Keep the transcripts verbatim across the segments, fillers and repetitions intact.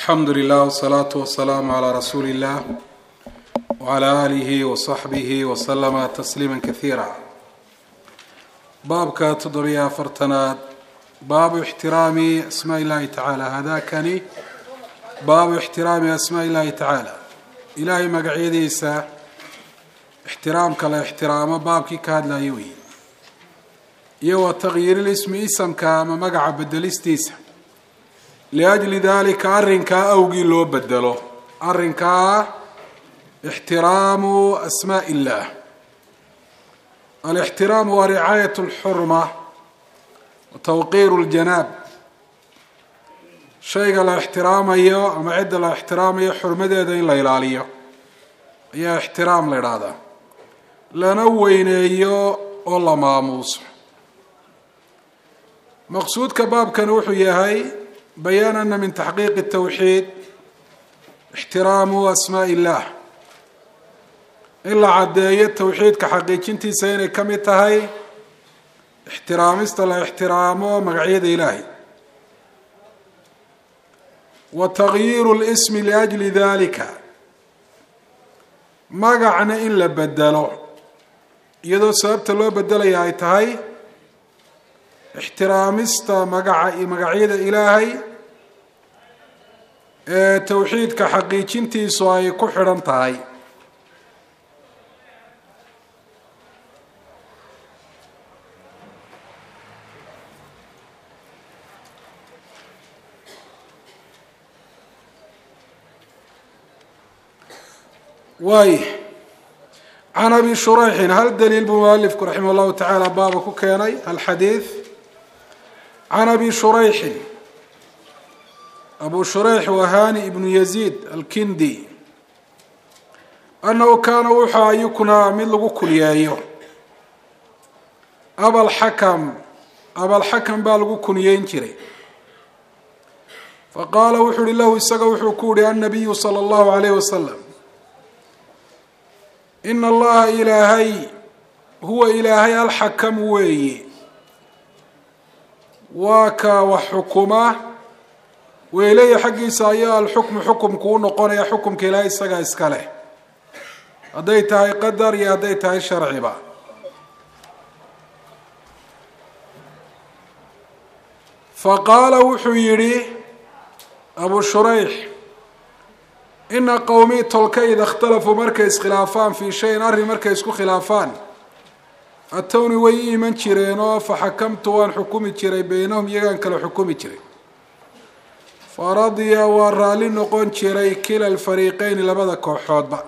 الحمد لله والصلاة والسلام على رسول الله وعلى آله وصحبه وسلم تسليما كثيرا. بابك تضريا فرتناد باب احترام اسماء الله تعالى. هذا كان باب احترام اسماء الله تعالى. إلهي مقعيديسا احترامك لا احترام بابك كاد لا يوي يو تغيير الاسم اسم كما مقع بدلستيسا لأجل ذلك أرنكا أوجي لو بدله أرنكا احترام أسماء الله. الاحترام ورعاية الحرمة وتوقير الجناب. شيء لا احترام أيه أما عد لا احترام أيه حرمة دين لا يلاليه يا احترام لهذا لنوين أيه والله ماموس. مقصود كباب كنوح يهي بيان أن من تحقيق التوحيد احترام أسماء الله إلا عداية التوحيد كحقيقة انتي سيني كمتهي احترام استلا احترامه مقعيد إلهي وتغيير الاسم لأجل ذلك مقعنا إلا بدله يدو سببت له بدله يايتهي احترامستا مقعيد إلهي اه توحيد كحقيقتي سواي كحرن تاي واي عن أبي شريح. هل دليل بمؤلف رحمه الله تعالى بابك كيني الحديث عن أبي شريح. أبو شريح وهاني ابن يزيد الكندي أنه كان وحا يكنا من لغو كليايو أبا الحكم أبا الحكم بالغو كنيين جري فقال وحر الله إساق وحكوري النبي صلى الله عليه وسلم إن الله إلهي هو إلهي الحكم وي واكا وحكمه وإليه حقي سايا الحكم حكم كون قنيا حكم كلا إسقى إسكاله أديتها قدر يا أديتها شرعي با. فقال وحيري أبو شريح إن قومي تلقي إذا اختلفوا مركز خلافان في شيء أري مركز كو خلافان أتوني ويي من شرينو فحكمت وان حكومي شري بينهم يغان كلا حكومي شري فرضي ورالي نقون شري كلا الفريقين لبدا كوحود با.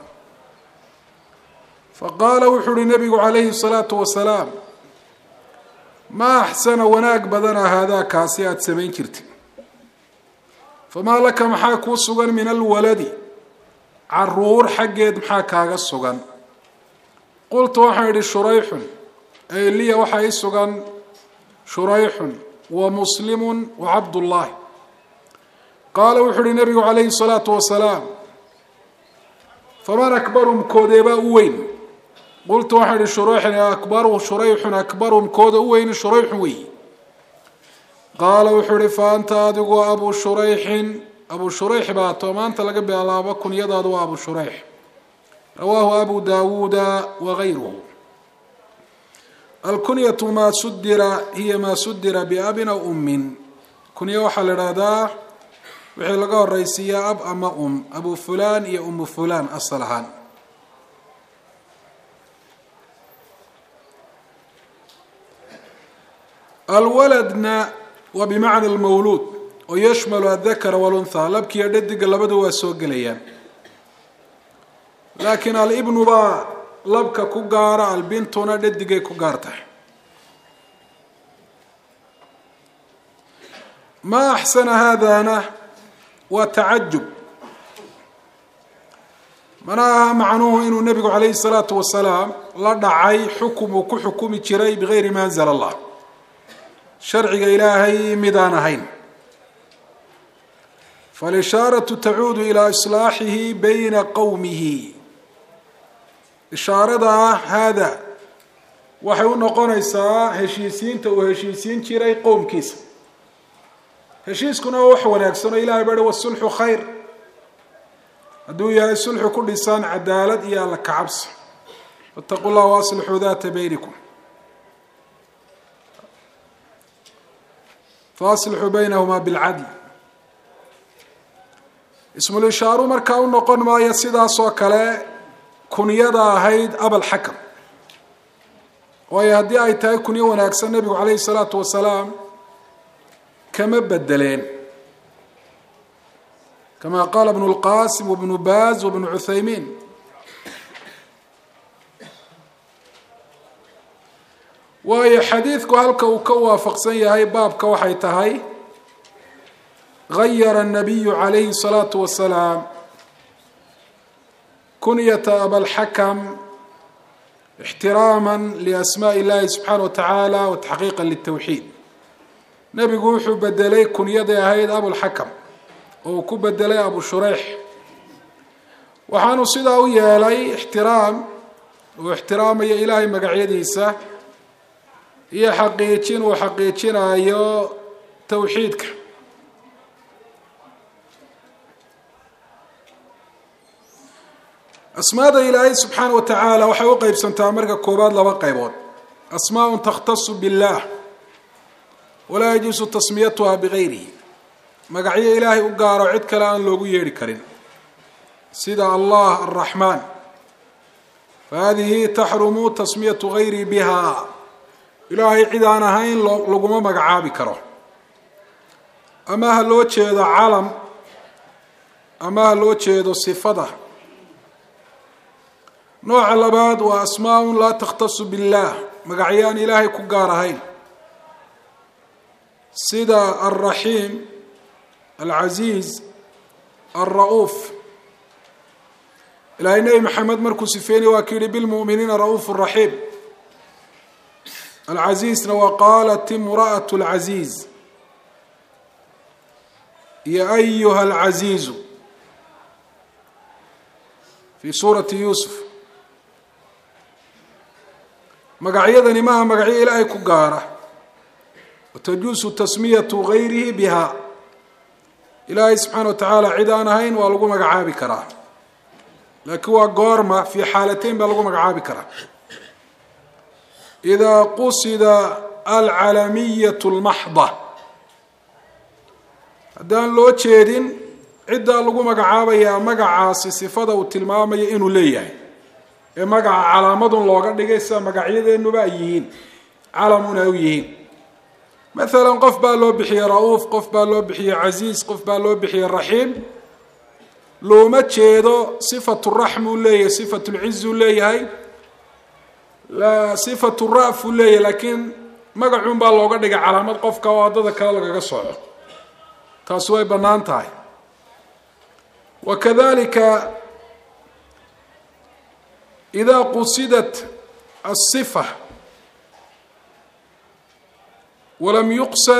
فقال وحر النبي عليه الصلاة والسلام ما أحسن وناك بدنا هذا كاسيات سمين كرتي فما لك محاك وصغن من الولد عرور حقيد محاكا الصغن. قلت واحد الشريح أي لي وحي الصغن شريح ومسلم وعبد الله. قال وحر النبي عليه الصلاة والسلام فمن أكبرهم كوديبا وين. قلت واحد الشريح أكبر شريح أكبرهم كود وين شريح وي. قال وحر فأنت أدقو أبو شريح أبو شريح باتو ما أنت لقب على بكن يدادو أبو شريح. رواه أبو داود وغيره. الكنية ما سدر هي ما سدر بأب أو أم. كنية وحل رادا وحي لقاو الرئيسية أب أما أم أبو فلان يا أم فلان الصلحان. الولدنا وبمعنى المولود ويشمل الذكر والأنثى لبك يدد قلبده وسوق ليان. لكن الابن با لبك كقارة البنت ندد كقارته. ما أحسن هذا أنا وتعجب مناها معنوه إنه النبي عليه الصلاة والسلام لا دعي حكم وكحكم جري بغير ما أنزل الله شرعي إلهي مدانهين. فالإشارة تعود إلى إصلاحه بين قومه. إشارة هذا وحيو نقون إساء هشيسين تو هشيسين جري قوم كيس heshiiskuna waa wax wanaagsan oo ilaahay bari wasulxu khayr hadduu yahay sulxu ku dhisan cadaalad iyo alla ka cabsi wattaqu llaha waaslixuu daata baynikum faaslixuu baynahumaa bilcadl ismulishaaru markaa u noqon maayo sidaas oo kale kunyada ahayd abalxakam waayo haddii ay tahay kunyo wanaagsan nebigu calayhi salaatu wasalaam kama bedeleen kama qaala ibnu lqasim wabnu baaz wabnu cuthaymiin waayo xadiidku halka uu ka waafaqsan yahay baabka waxay tahay gayara الnabiyu calayhi الsalaatu wasalaam kunyata abalxakam ixtiraama liasmaaءi اllahi subxaanaه wa tacaala wa taxqiiqa litawxiid nebigu wuxuu bedelay kunyaday ahayd abulxakam oo uu ku bedelay abu shureyx waxaanu sidaa u yeelay ixtiraam uu ixtiraamayo ilaahay magacyadiisa iyo xaqiijin uu xaqiijinayo tawxiidka asmaada ilaahay subxaana wa tacaala waxay u qeybsantaa marka koobaad laba qaybood asmaaء takhtasu biاllah walaa yajuusu tasmiyatuha bigayrihi magacyo ilaahay u gaaro cid kale aan loogu yeedhi karin sida allah alraxmaan fahadihi taxrumu tasmiyatu gayri biha ilaahay cid aan ahayn laguma magacaabi karo ama ha loo jeedo calam ama ha loo jeedo sifada nooca labaad waa asmaaء laa takhtasu biاllah magacyo aan ilaahay ku gaar ahayn sida alraxiim alcaziiz alra'uuf ilaahay nebi maxamed markuu sifeynay waa ka yihi bilmu'miniina ra'uuf raxiim alcaziizna waa qaalat imra'aة اlcaziiz iyo ayuha alcaziizu fi suurati yuusuf magacyadani maaha magacyo ilaahay ku gaara watajuusu tasmiyatu gayrihi biha ilaahay subxaana wa tacaala cid aan ahayn waa lagu magacaabi karaa laakiin waa goorma fii xaalateyn baa lagu magacaabi karaa idaa qusida alcalamiyatu lmaxda haddaan loo jeedin ciddaa lagu magacaabayaa magacaasi sifada uu tilmaamayo inuu leeyahay ee magaca calaamadun looga dhigay sida magacyadeenuba ay yihiin calamun ay u yihiin maalan qof baa loo bixiyey ra-uuf qof baa loo bixiyey casiiz qof baa loo bixiyey raxiim looma jeedo sifatu raxm uu leeyahay sifatu lciz uu leeyahay sifatu ra'f uu leeyahay laakiin magacun baa looga dhigay calaamad qofka oo waddada kale lagaga soco taasi way bannaan tahay wakadalika idaa qusidat asifa walam yuqsad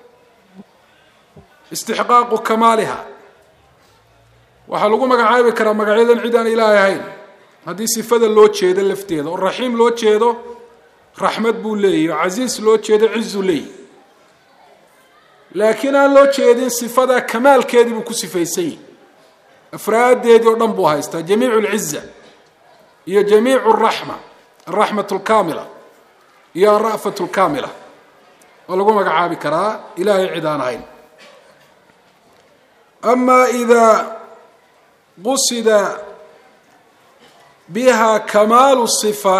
istixqaaqu kamaaliha waxaa lagu magacaabi karaa magacyadan cid aan ilaahay ahayn haddii sifada loo jeedo lafteeda oo raxiim loo jeedo raxmad buu leeyahy oo casiis loo jeedo cizu leeyahy laakiin aan loo jeedin sifada kamaalkeedii buu ku sifaysan yahy afraadeedii oo dhan buu haystaa jamiicu lciza iyo jamiicu araxma alraxmat lkaamila iyo alra'fat lkaamila waa lagu magacaabi karaa ilaahay cid aan ahayn ama idaa qusida biha kamaalu sifa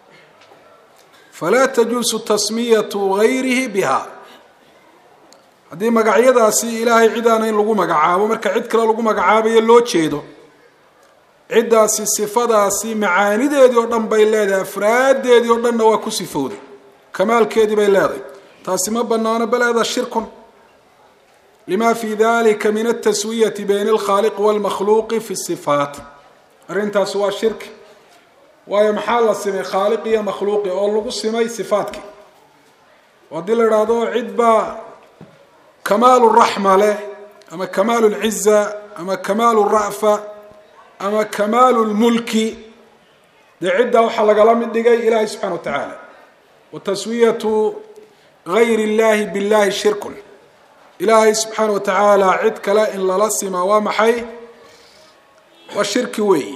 falaa tajuusu tasmiyatu gayrihi biha haddii magacyadaasi ilaahay cid aan ahayn lagu magacaabo marka cid kale lagu magacaabayo loo jeedo ciddaasi sifadaasi macaanideedii oo dhan bay leedahay afraadeedii oo dhanna waa ku sifowday kamaalkeedii bay leedahay taasi ma banaano bal hada shirkun lima fi dalika min ataswiyati bayna alkhaaliq walmakhluuqi fi sifaat arrintaasi waa shirki waayo maxaa la simay khaaliq iyo makhluuqi oo lagu simay sifaadkii haddii la idhaahdo cid baa kamaalu raxma leh ama kamaalu lciza ama kamaalu ra'fa ama kamaalu lmulki dee ciddaa waxaa lagala mid dhigay ilaahay subxana wa tacaala wa taswiyatu gayr illahi billahi shirkun ilaahay subxaana watacaala cid kale in lala simaa waa maxay? waa shirki weeyi.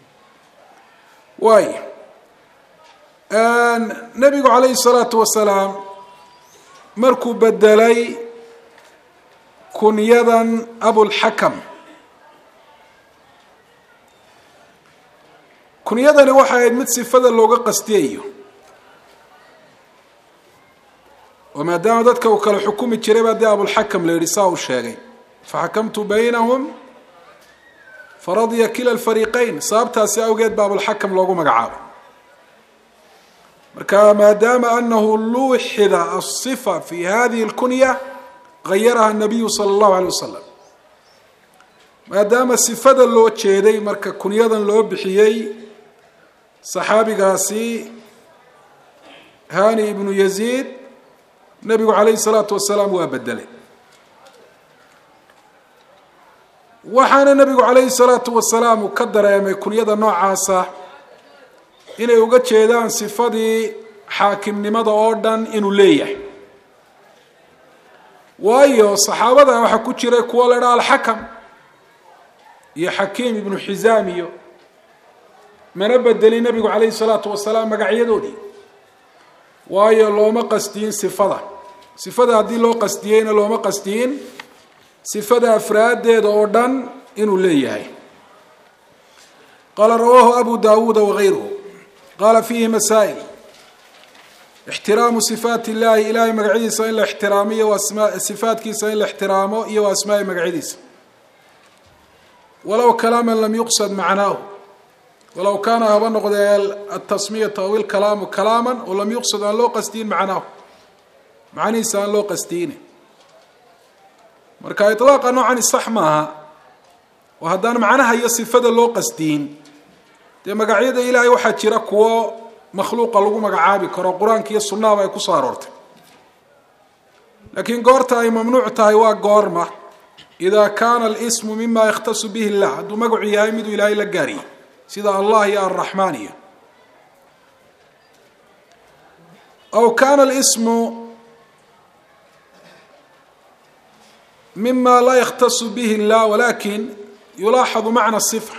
waay nabigu calayhi salaatu wasalaam markuu bedelay kunyadan abulxakam, kunyadani waxay ahayd mid sifada looga qastiyayo, oo maadaama dadka uu kala xukumi jiray baa dee abulxakam la yidhi saa uu sheegay, faxakamtu baynahum faradiya kila alfariiqayn, sababtaasi awgeed baa abulxakam loogu magacaabay. marka maadaama anahu luuxida asifa fi hadihi اlkunya gayaraha الnabiyu salى اllahu alيه wasalam, maadaama sifada loo jeeday marka kunyadan loo bixiyey saxaabigaasi hani ibnu yaziid, nabigu calayhi الsalaatu wasalaam waa bedelay. waxaana nabigu calayhi الsalaatu wasalaam uu ka dareemay kunyada noocaasa inay uga jeedaan sifadii xaakimnimada oo dhan inuu leeyahay, waayo saxaabada waxaa ku jiray kuwa la idhaha alxakam iyo xakiim ibnu xizaam iyo, mana bedelin nabigu calayhi الsalaatu wasalaam magacyadoodii, waayo looma qasdiyin sifada. sifada haddii loo qasdiyeyna looma qasdiyin sifada afraaddeeda oo dhan inuu leeyahay. qaala rawaahu abu daawuuda wagayruhu qaala fiihi masaa'il: ixtiraamu sifaati illahi, ilahay magacyadiisa in la ixtiraamiyo, sifaatkiisa in la ixtiraamo, iyo wa asmaai magacyadiisa. walow kalaaman lam yuqsad macnaahu, walow kaana haba noqdee atasmiyatu aw ilkalaamu kalaaman oo lam yuqsad aan loo qasdiyin macnaahu, macnihiisa aan loo qasdiyine. marka iطlaaqa noocani sax maaha, oo haddaan macnaha iyo sifada loo qasdiyin, dee magacyada ilaahay waxaa jira kuwo makhluuqa lagu magacaabi karo, qur-aanka iyo sunnahaba ay ku soo aroortay. laakiin goorta ay mamnuuc tahay waa goorma? idaa kaana alismu mima yakhtasu bihi illah, hadduu magacu yahay miduu ilaahay la gaariyey sida allah iyo arraxmaan iyo, aw kaana alismu mima laa yakhtasu bihi illah walakin yulaaxadu macna sifa,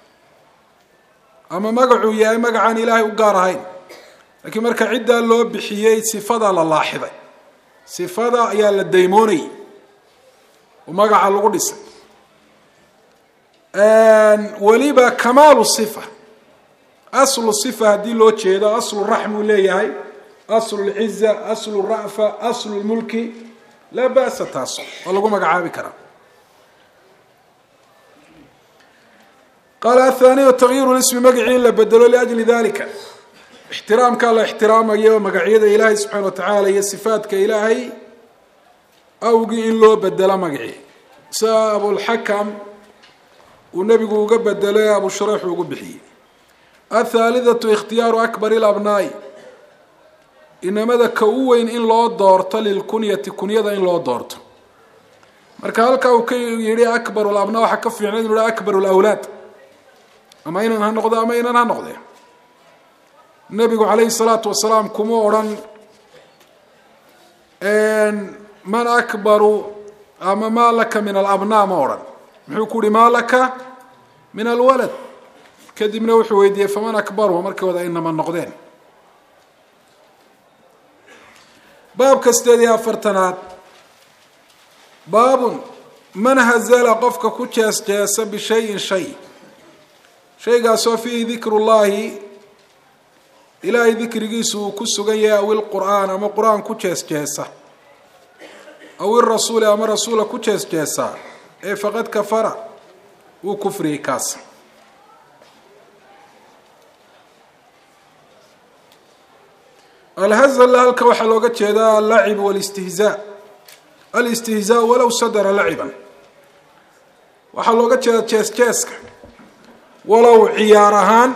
ama magacuu yahay magacaan ilaahay u gaar ahayn, laakiin marka ciddaa loo bixiyey sifadaa la laaxiday, sifada ayaa la daymoonayay oo magaca lagu dhisay. weliba kamaalu sifa, aslu sifa haddii loo jeedo, aslu raxmuu leeyahay, aslu lciza, aslu ra'fa, aslu lmulki, laa ba'sa, taas oo lagu magacaabi karaa. qaala athaniyu tagyiru lismi, magacii in la bedelo liajli dalika, ixtiraamkaa la ixtiraamayo magacyada ilaahay subxaana wa tacaala iyo sifaadka ilaahay awgii in loo bedelo magacii, sida abulxakam uu nebigu uga bedelay abu shurayx ugu bixiyey. athaalidatu ikhtiyaaru akbari labnaa'i, inamada ka u weyn in loo doorto lilkunyati, kunyada in loo doorto. marka halkaa uu ka yihi akbaru labnaa, waxaa ka fiicnay inu ha akbaru lawlaad, ama inan ha noqdo ama inan ha noqde. nebigu calayhi salaatu wasalaam kuma odhan man akbaru ama maa laka min alabnaa, ma odhan. muxuu ku uhi maa laka min alwalad, kadibna wuxuu weydiiyey faman akbaruhu, markii wada inama noqdeen. baabka sideed iyo afartanaad: baabun man hazala, qofka ku jees jeesa bishayin shay, shaygaasoo fiihi dikru llahi, ilaahay dikrigiisu uu ku sugan yahay, aw ilqur'aan, ama qur-aan ku jees jeesa, aw irasuuli, ama rasuula ku jees jeesa, ee faqad kafara, wuu kufriyey kaas. alhazl halka waxaa looga jeedaa allacib walistihzaa. alistihzaa walow sadara laciban, waxaa looga jeeda jees jeeska walow ciyaar ahaan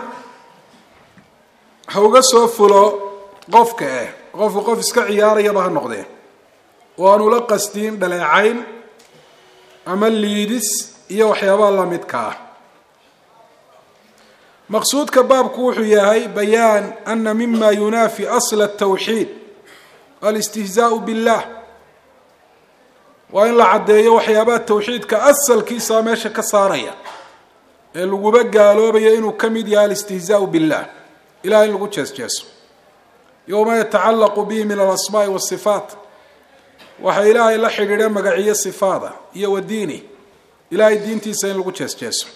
ha uga soo fulo qofka eh qofku qof iska ciyaarayaba ha noqdee, oo aan ula qasdiin dhaleecayn ama liidis iyo waxyaabaha lamidka ah. maqsuudka baabku wuxuu yahay bayaan ana mima yunaafi asla الtawxiid alistihzaau billah, waa in la caddeeyo waxyaabaha tawxiidka asalkiisa meesha ka saaraya ee laguba gaaloobaya inuu ka mid yahay alistihzaau billah ilahay in lagu jeesjeeso iyo ma yatacallaqu bihi min alasmaa'i waasifaat waxa ilaahay la xidhiidha magaciyo sifaada iyo wadiini ilaahay diintiisa in lagu jeesjeeso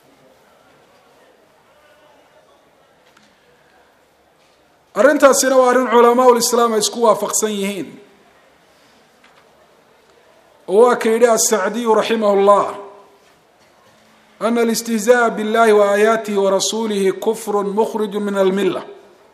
arrintaasina waa arrin culamaa ulislaam ay isku waafaqsan yihiin oo waa ka yidhi asacdiyu raximah llah ana alistihzaa'a billahi wa aayaatihi wa rasuulihi kufrun mukhriju min almilla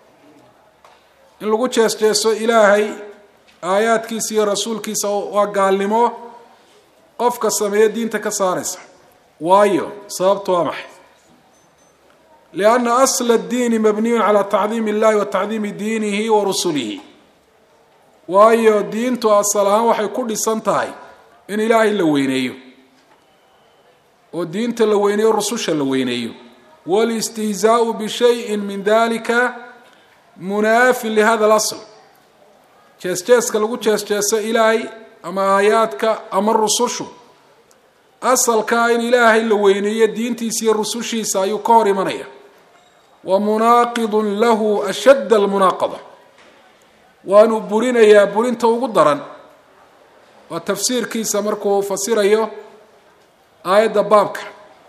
in lagu jeesjeeso ilaahay aayaadkiisa iyo rasuulkiisa waa gaalnimo qofka sameeyo diinta ka saaraysa waayo sababtu waa maxay lianna asla addiini mabniyun calaa tacdiimi illahi wa tacdiimi diinihi wa rusulihi waayo diintu asal ahaan waxay ku dhisan tahay in ilaahay la weyneeyo oo diinta la weyneeyo rususha la weyneeyo walistihzaau bishayin min dalika munaafin lihada alasl jeesjeeska lagu jeesjeeso ilaahay ama aayaadka ama rusushu asalkaa in ilaahay la weyneeyo diintiisa iyo rusushiisa ayuu ka hor imanaya wa munaaqidun lahu ashadd almunaaqada waanu burinayaa burinta ugu daran waa tafsiirkiisa markuu fasirayo aayadda baabka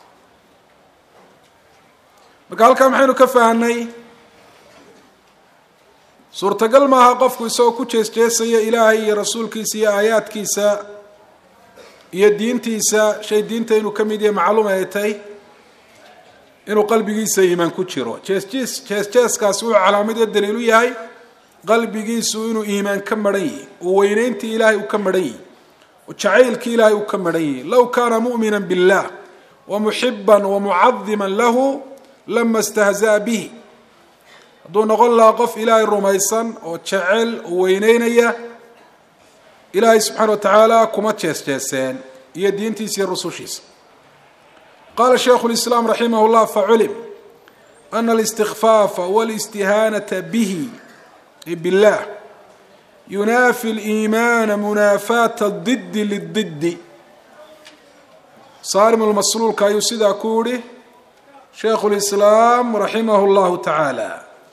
marka halkaa maxaynu ka fahanay suurtagal maaha qofku isagoo ku jeesjeesaya ilaahay iyo rasuulkiisa iyo aayaadkiisa iyo diintiisa shay diinta inuu ka mid yahay macluum ay tahay inuu qalbigiisa iimaan ku jiro jeesjees jeesjeeskaasi uu calaamad iyo daliil u yahay qalbigiisu inuu iimaan ka maran yahay oo weynayntii ilaahay uu ka maran yahay oo jacaylkii ilaahay uu ka maran yahay low kaana mu'mina billah wa muxiban wa mucadiman lahu lama istahza'a bihi hadduu noqon lahaa qof ilaahay rumaysan oo jecel oo weyneynaya ilaahay subxaana wa tacaala kuma jeesjeeseen iyo diintiisa iyo rusushiisa qaala shaykhu lislaam raximah llah faculim ana alistikfaafa walistihaanata bihi billah yunaafi liimaana munaafaata didi lididi saarim lmasluulka ayuu sidaa ku yihi shaykhu lislaam raximah llahu tacaala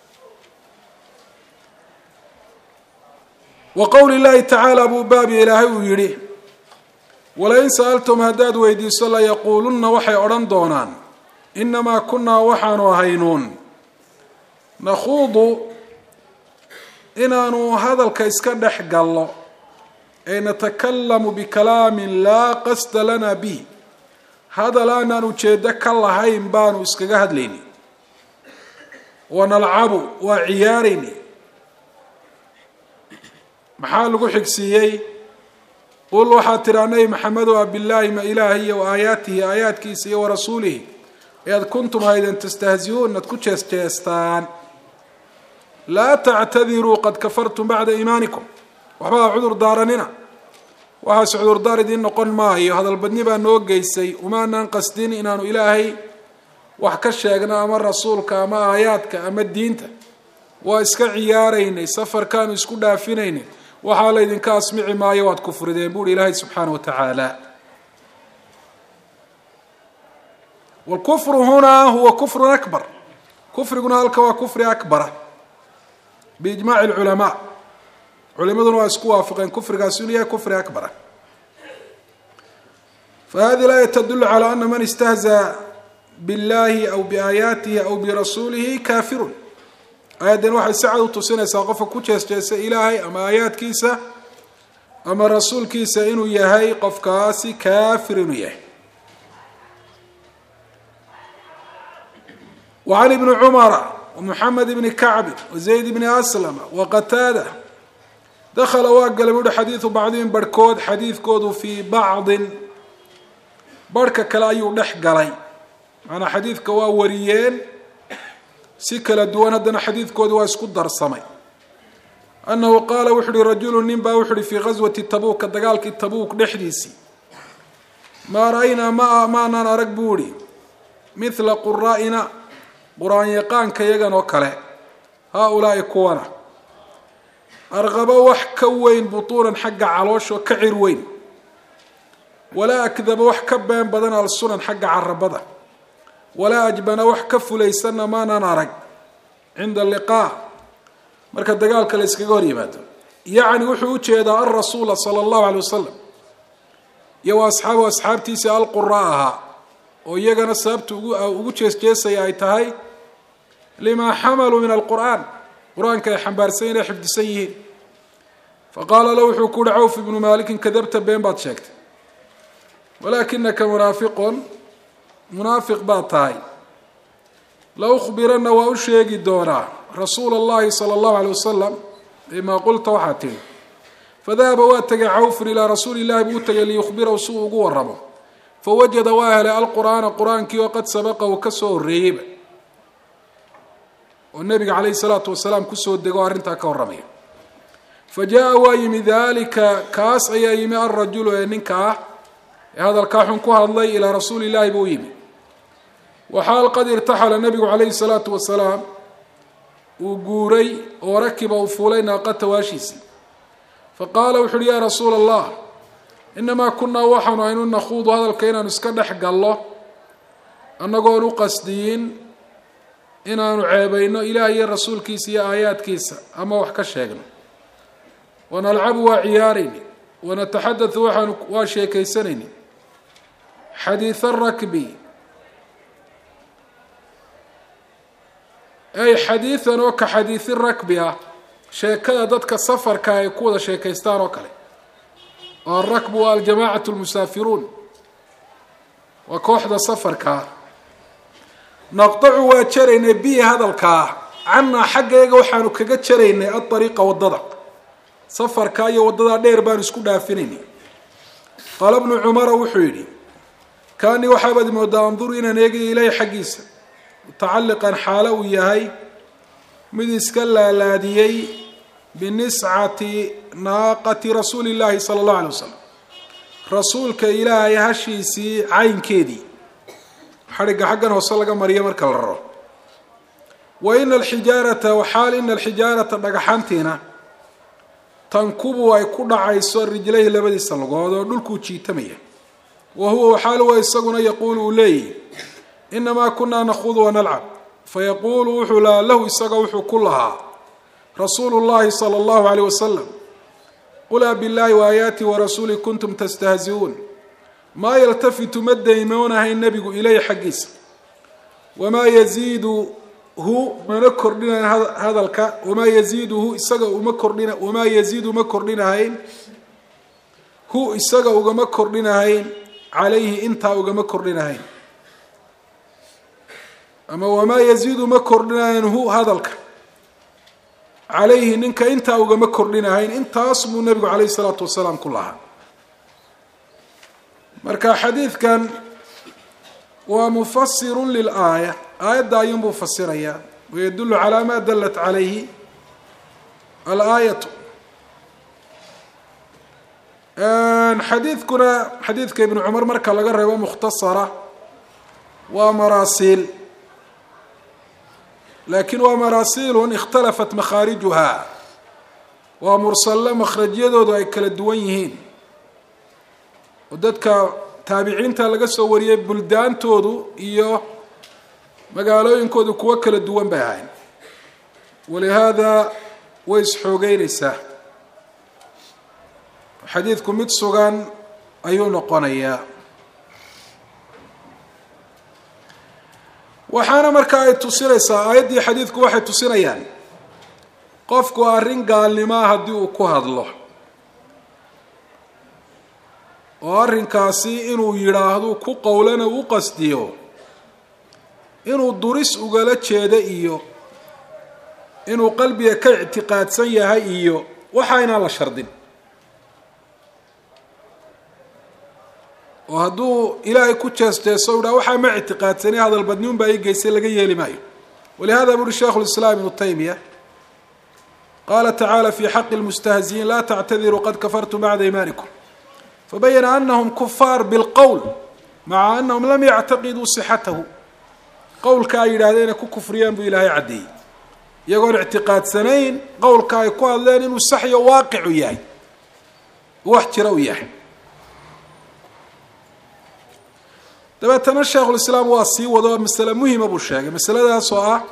wa qowli llahi tacaala buu baabi ilaahay uu yidhi walain sa'altum haddaad weydiiso layaquulunna waxay odhan doonaan inamaa kunaa waxaanu ahaynuun nakhuudu inaanu hadalka iska dhex gallo ay natakalamu bikalaamin laa qasda lana bih hadal aanaan ujeedo ka lahayn baanu iskaga hadlayni wanalcabu waa ciyaarayni maxaa lagu xigsiiyey qul waxaad tiraa nebi maxamedo a bilaahi ma ilaahi iyo wa aayaatihi aayaadkiisa iyo warasuulihi ead kuntum hayden tastahziuun ad ku jeesjeestaan laa tactadiruu qad kafartum bacda iimaanikum waxbaa cudur daaranina waxaase cudurdaar idiin noqon maayo hadalbadni baa noo geysay umaanaan qasdin inaanu ilaahay wax ka sheegno ama rasuulka ama aayaadka ama diinta waa iska ciyaaraynay safarkaanu isku dhaafinaynay waxaa laydinka asmici maayo waad kufrideen buuhi ilaahay subxaana wa tacaala wاlkufru hunaa huwa kufru akbar kufriguna halka waa kufri akbara biijmaci اlculamaa culimaduna waa isku waafaqeen kufrigaasi inuu yahay kufri akbara fahadi laaya tadulu calى ana man istahza biاllahi aw biaayaatihi aw birasuulihi kafirun aayaddan waxay si cad u tusinaysaa qofka ku jeesjeesa ilaahay ama aayaadkiisa ama rasuulkiisa inuu yahay qofkaasi kaafir inuu yahay وعن بن عمر ومحمد بن كعب وزيد بن أسلم وقتادة دخل واقل بودو حديث بعضهم بركود حديث كودو في بعض بركة كلا يودح قلي أنا حديث كوا وريين سكلا دوان دنا حديث كودو واسكو درسمي أنه قال وحري رجل نبا وحري في غزوة تبوك الدقالك تبوك نحديسي ما رأينا ما ما نرق بوري مثل قرائنا qur-aan yaqaanka yagan oo kale haa-ulaa'i kuwana arqabo wax ka weyn butuunan xagga caloosho ka cir weyn walaa akdaba wax ka been badan alsunan xagga carabada walaa ajbana wax ka fulaysanna maanan arag cinda liqaa marka dagaalka la iskaga hor yimaado yacni wuxuu u jeedaa alrasuula sala allahu alay wasalam iyo wa asxaabu asxaabtiisa alquraa ahaa oo iyagana sababta ugu jeesjeesaya ay tahay limaa xamaluu min alqur'aan qur-aanka ay xambaarsan inay xifdisan yihiin faqaala lahu wuxuu ku uhi cawf ibnu maalikin kadabta been baad sheegtay walaakinaka munaafiqun munaafiq baad tahay la ukhbiranna waa u sheegi doonaa rasuula allahi sala allahu alay wasalam bimaa qulta waxaa tihi fadahaba waa tegay cawfun ilaa rasuuli illahi buu u tegay liyukhbirahu si uu ugu waramo fawajada waa helay alqur'aana qur-aankii oo qad sabaqahu ka soo horreeyeyba oo nabiga calayhi salaatu wasalaam kusoo dego o arrintaa ka warramaya fa jaa waa yimi daalika kaas ayaa yimi alrajulu ee ninka ah ee hadalkaa xun ku hadlay ilaa rasuuli illaahi buu yimi waxaal qad irtaxala nabigu calayhi salaatu wasalaam uu guuray oo rakiba uu fuulay naaqata waashiisii faqaala wuxu uhi yaa rasuula allah inamaa kunnaa waxaanu aynu nakhuudu hadalka inaanu iska dhex gallo annagoon u qasdiyin inaanu ceebayno ilaah iyo rasuulkiisa iyo aayaadkiisa ama wax ka sheegno wanalcabu waa ciyaarayni wanataxaddathu waxaanu waa sheekaysanayni xadiida rakbi ay xadiidan oo ka xadiidi rakbi ah sheekada dadka safarka ay ku wada sheekaystaan oo kale oo arakbu waa aljamaacatu lmusaafiruun waa kooxda safarkaa naqtacu waa jaraynay bihi hadalkaa cannaa xaggeega waxaanu kaga jaraynay adariiqa waddada safarkaa iyo waddadaa dheer baanu isku dhaafinaynay qaala bnu cumara wuxuu yidhi kaanii waxaabaad moodaa anduru inaan eegayo ilaahi xaggiisa mutacalliqan xaalo uu yahay mid iska laalaadiyey biniscati naaqati rasuuli illaahi sala allahu alay wasalam rasuulka ilaahay hashiisii caynkeedii xadhigga xaggan hoose laga mariyo marka la raro wa ina alxijaarata waxaal ina alxijaarata dhagaxantiina tankubu ay ku dhacayso rijlayhi labadiisa lugood oo dhulkuu jiitamaya wa huwa waxaal wa isaguna yaquulu uu leeyahy inamaa kunaa nakhuudu wanalcab fayaquulu wuxuu lahaa lahu isaga wuxuu ku lahaa rasuulu llahi sala allahu alayh wasalam qul a billahi waayaati warasuuli kuntum tastahzi'uun maa yaltafitu ma daymoonahayn nebigu ilayh xaggiisa wamaa yaziiduhu mana kordhinahayn hadalka wamaa yaziiduhu isaga uma kordhina wamaa yaziidu ma kordhinahayn hu isaga ugama kordhinahayn calayhi intaa ugama kordhinahayn ama wamaa yaziidu ma kordhinahayn hu hadalka calayhi ninka intaa ugama kordhinahayn intaas buu nebigu calayhi salaatu wasalaam ku lahaa marka xadiidkan waa mufasirun lilaaya aayadda ayuunbuu fasirayaa wayadullu calaa maa dallat calayhi alaayatu xadiidkuna xadiidka ibnu cumar marka laga reebo mukhtasara waa maraasiil laakiin waa maraasiilun ikhtalafat makhaarijuha waa mursalle makhrajyadoodu ay kala duwan yihiin oo dadka taabiciinta laga soo wariyey buldaantoodu iyo magaalooyinkoodu kuwo kala duwan bay ahayn walihaada way isxoogeynaysaa xadiidku mid sugan ayuu noqonayaa waxaana markaa ay tusinaysaa aayaddii xadiidku waxay tusinayaan qofku arrin gaalnimaa haddii uu ku hadlo oo arrinkaasi inuu yidhaahdo ku qowlana u qasdiyo inuu duris ugala jeedo iyo inuu qalbiga ka ictiqaadsan yahay iyo waxa inaan la shardin oo hadduu ilaahay ku jeesteeso u dhaha waxaa ma ictiqaadsani hadal badniun baa ii geysay laga yeeli maayo walihada buri shaykhu lislaam ibnu taymiya qaala tacaala fi xaqi lmustahzi'iin laa tactadiruu qad kafartum bacda iimaanikum fabayana anahum kufaar bilqowl maca anahum lam yactaqiduu sixatahu qowlka ay yidhahdeen inay ku kufriyaan buu ilaahay caddeeyey iyagoon ictiqaadsanayn qowlka ay ku hadleen inuu saxyo waaqicu yahay wax jira u yahay dabeetana sheekhulislaam waa sii wado masale muhima buu sheegay masaladaas oo ah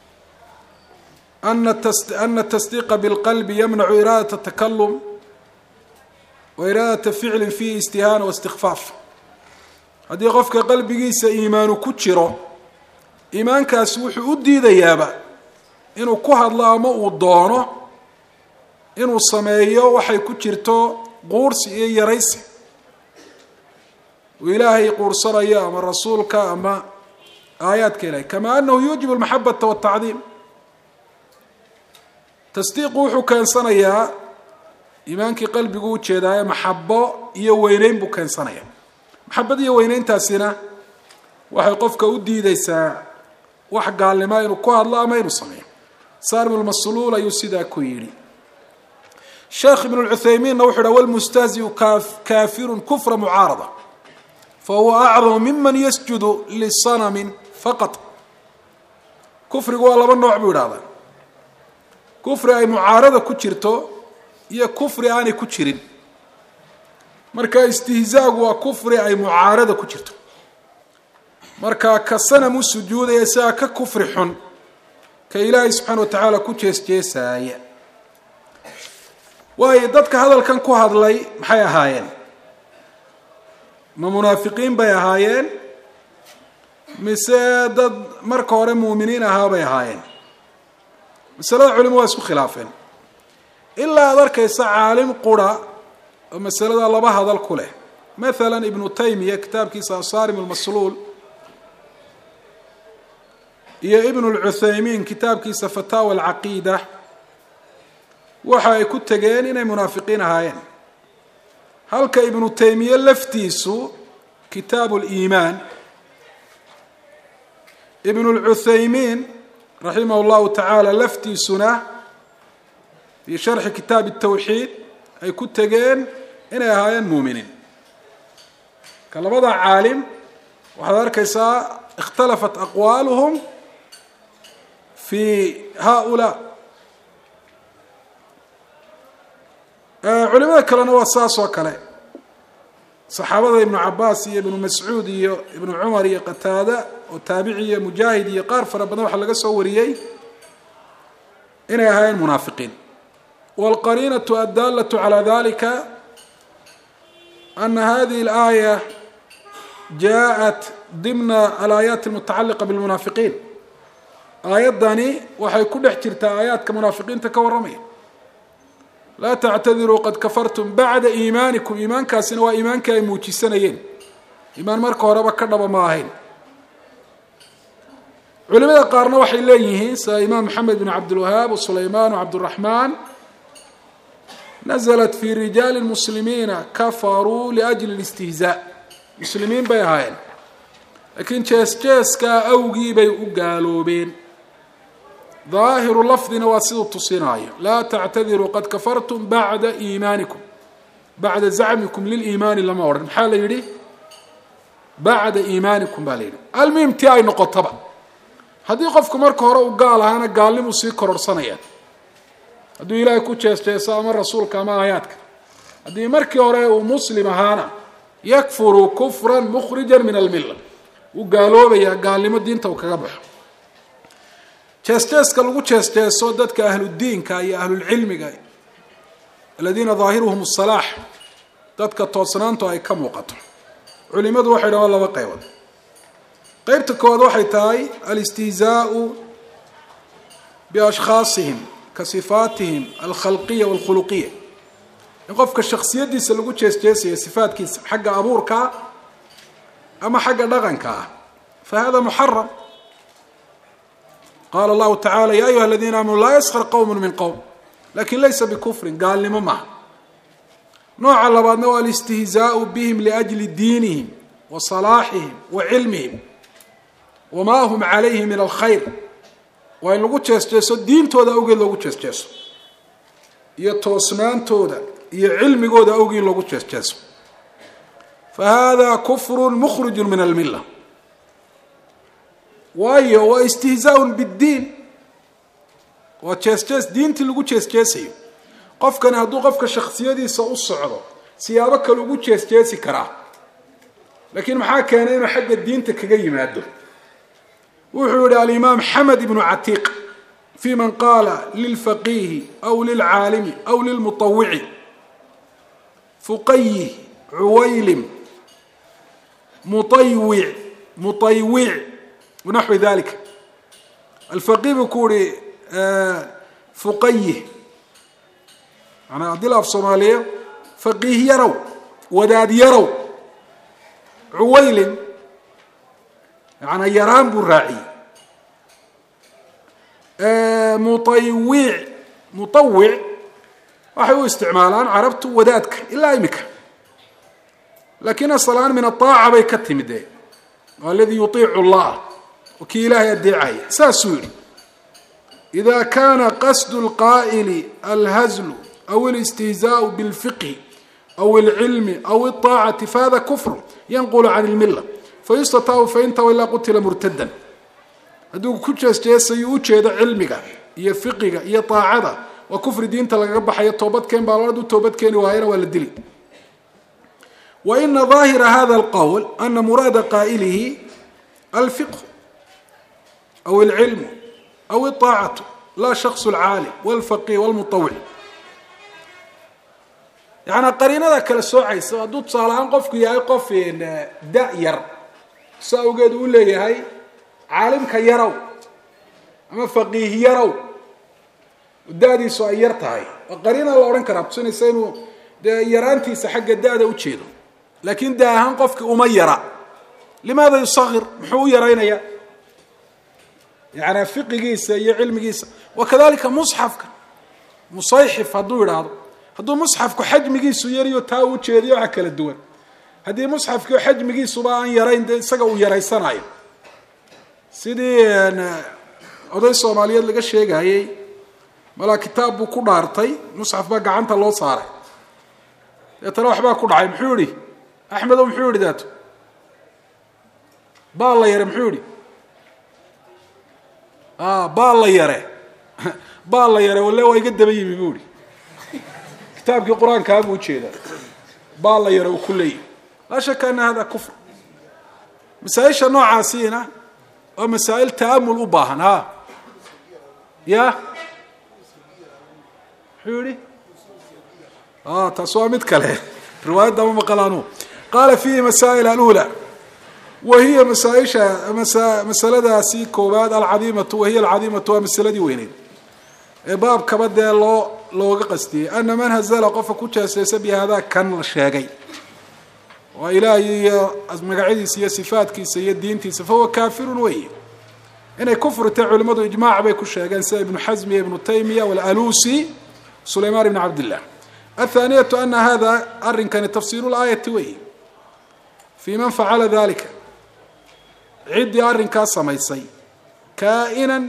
ana ana tasdiiqa bilqalbi yamnacu iraadata takalum wa iraadata ficlin fiihi istihaana waistikfaaf haddii qofka qalbigiisa iimaanu ku jiro iimaankaasi wuxuu u diidayaaba inuu ku hadlo ama uu doono inuu sameeyo waxay ku jirto quursi iyo yaraysi uu ilaahay quursanayo ama rasuulka ama aayaadka ilahay kama anahu yuujibu almaxabata waltacdiim tasdiiqu wuxuu keensanayaa iimaankii qalbigu u jeedaayo maxabo iyo weyneyn buu keensanaya maxabad iyo weyneyntaasina waxay qofka u diideysaa wax gaalnimo inuu ku hadlo ama inuu sameeyo saarib lmasluul ayuu sidaa ku yidhi sheekh ibn lcuthaymiinna wuxuu yidhi walmustahziu kaafirun kufra mucaarada fahuwa acdamu miman yasjudu lisanamin faqat kufrigu waa laba nooc buu idhahdaa kufri ay mucaarada ku jirto iyo kufri aanay ku jirin marka istihzaagu waa kufri ay mucaarada ku jirto marka ka sanam u sujuudaya isaga ka kufri xun ka ilaahay subxaana wa tacaala ku jeesjeesaaya waayo dadka hadalkan ku hadlay maxay ahaayeen ma munaafiqiin bay ahaayeen mise dad marka hore muuminiin ahaa bay ahaayeen masalada culimo waa isku khilaafeen ilaa ad arkaysa caalim qura oo masalada laba hadal ku leh mathalan ibnu taymiya kitaabkiisa asaarim almasluul iyo ibnu lcuthaymiin kitaabkiisa fataawa alcaqiida waxa ay ku tegeen inay munaafiqiin ahaayeen halka ibnu taymiye laftiisu kitaabu liimaan ibnu lcuthaymiin raximah llahu tacaala laftiisuna fii sharxi kitaabi tawxiid ay ku tegeen inay ahaayeen muuminiin ka labada caalim waxaad arkaysaa ikhtalafat aqwaaluhum fi haulaa culimada kalena waa saas oo kale saxaabada ibnu cabaas iyo ibnu mascuud iyo ibnu cumar iyo qataada oo taabici iyo mujaahid iyo qaar fara badan waxaa laga soo wariyey inay ahaayeen munaafiqiin wاlqariinaة addaalaة calى dalika ana hadihi اlaaya jaءat dimna alaayaat اlmutacaliqa bاlmunaafiqiin aayaddani waxay ku dhex jirtaa aayaadka munaafiqiinta ka warramaya laa tactadiruu qad kafartum bacda iimaanikum iimaankaasina waa iimaankii ay muujisanayeen iimaan marka horeba ka dhaba ma ahayn culimada qaarna waxay leeyihiin sida imaam maxamed bn cabdilwahaab wasulaymaan wcabduraxmaan naزlat fi rijaali muslimiina kafaruu liajli اlistihzaa muslimiin bay ahaayeen laakiin jees jeeskaa awgii bay u gaaloobeen ظaahiru lafdina waa siduu tusinaayo laa tactadiruu qad kafartum bacda iimaanikum bacda zacmikum liliimaani lama odhan maxaa la yidhi bacda iimaanikum baa la yidhi almuhim tii ay noqotaba haddii qofku marka hore uu gaal ahaana gaalnimuu sii kororsanayaan hadduu ilaahay ku jees-jeeso ama rasuulka ama aayaadka haddii markii hore uu muslim ahaana yakfuru kufran mukhrija min almilla wuu gaaloobayaa gaalnimo diinta uu kaga baxo jees-jeeska lagu jees-jeeso dadka ahludiinka iyo ahlulcilmiga aladiina daahiruhum asalaax dadka toosnaantu ay ka muuqato culimadu waxay dhahaan laba qaybood qaybta koowaad waxay tahay alistihzaau biashkhaasihim ka sifaatihim alkhalqiya walkhuluqiya in qofka shaksiyadiisa lagu jees-jeesayo sifaatkiisa xagga abuurkaa ama xagga dhaqanka ah fa hada muxaram qaala allahu tacala ya ayuha aladiina aamanuu laa yaskar qowm min qowm lakin laysa bikufrin gaalnimo maha nooca labaadna waa alistihzaau bihim liajli diinihim wa salaaxihim wa cilmihim wamaa hum calayhi min alkhayr waa in lagu jees-jeeso diintooda awgeed loogu jees-jeeso iyo toosnaantooda iyo cilmigooda awgeed loogu jees-jeeso fa hada kufru mukhriju min almilla waayo waa istihzaaun biddiin waa jees-jees diintii lagu jees-jeesayo qofkani hadduu qofka shaksiyadiisa u socdo siyaabo kale ugu jees-jeesi karaa لكن maxaa keenay inuu xagga diinta kaga yimaado wuxuu yiri al-imam Hamad ibn Atiq في من قال للفقيه أو للعالم أو للمطوع فقيه عويلم مطيوع مطيوع ونحو ذلك الفقيه بكوري فقيه أنا أدلها في صوماليا فقيه يروا وداد يروا عويلم يعني يران بالراعي مطيوع مطوع وحيو استعمالان عربت ودادك إلا يمك لكن الصلاة من الطاعة بيكتم دي والذي يطيع الله وكي إله يدعي ساسوري إذا كان قصد القائل الهزل أو الاستهزاء بالفقه أو العلم أو الطاعة فهذا كفر ينقل عن الملة فيستطاع فإنت وإلا قتل مرتدا هذو كل شيء سيوجد علمك هي فقهك هي طاعة وكفر دين تلقى حياة توبت كين بالورد توبت كين وهينا ولا الدليل وإن ظاهر هذا القول أن مراد قائله الفقه أو العلم أو الطاعة لا شخص العالم والفقيه والمطوع يعني قرينا ذاك السوعي سوادوت صالحان قفك يا قف دائر ساوجد ولا هي عالم كيرو أما فقيه يرو ودادي سويرتها هاي وقرينا الله أورن كراب سنة سينو يرانتي سحق الدادة وتشيله لكن ده هن قفك أميرة لماذا يصغر محو يرينا يا يعني فقه جيسة يا علم جيسة وكذلك مصحف مصيحف هدول هذا هدول مصحف كحجم جيسو يريو تاو تشيريو عكل الدول هدي مصحف كحجم جيسو بقى يرين سجوا يري صنايع سيدي أنا أضيء الصومالية اللي قش شيء هاي ملا كتاب بكون عرطي مصحف بقى عنت الله صار يتروح بقى كون عين محوري أحمد ومحوري ذاته بالله يرى محوري آه بالله يرى بالله يرى ولا هو يقدم يجي بيقولي كتاب القرآن كابو وشيء بالله يرى وكليه لا شك أن هذا كفر مسايش نوع عاسينا ومسائل تأمل أباهن ها يا حوري آه تسوى متكله رواية دم مقالانو قال فيه مسائل الأولى وهي مسائش مسا مسألة سيكو بعد العظيمة وهي العظيمة ومسألة دي وينين باب كبد الله لو قصدي أن من هزل قف كوتش سيسبي هذا كان الشاقي وإلهي مقعدي سي صفات كي سيد دينتي فهو كافر وي إن كفر تعلمه إجماع بيك الشاقان سي ابن حزم ابن تيمية والألوسي سليمان بن عبد الله. الثانية أن هذا أرن كان تفسير الآية وي في من فعل ذلك عدي أرن كاسا ميسي كائنا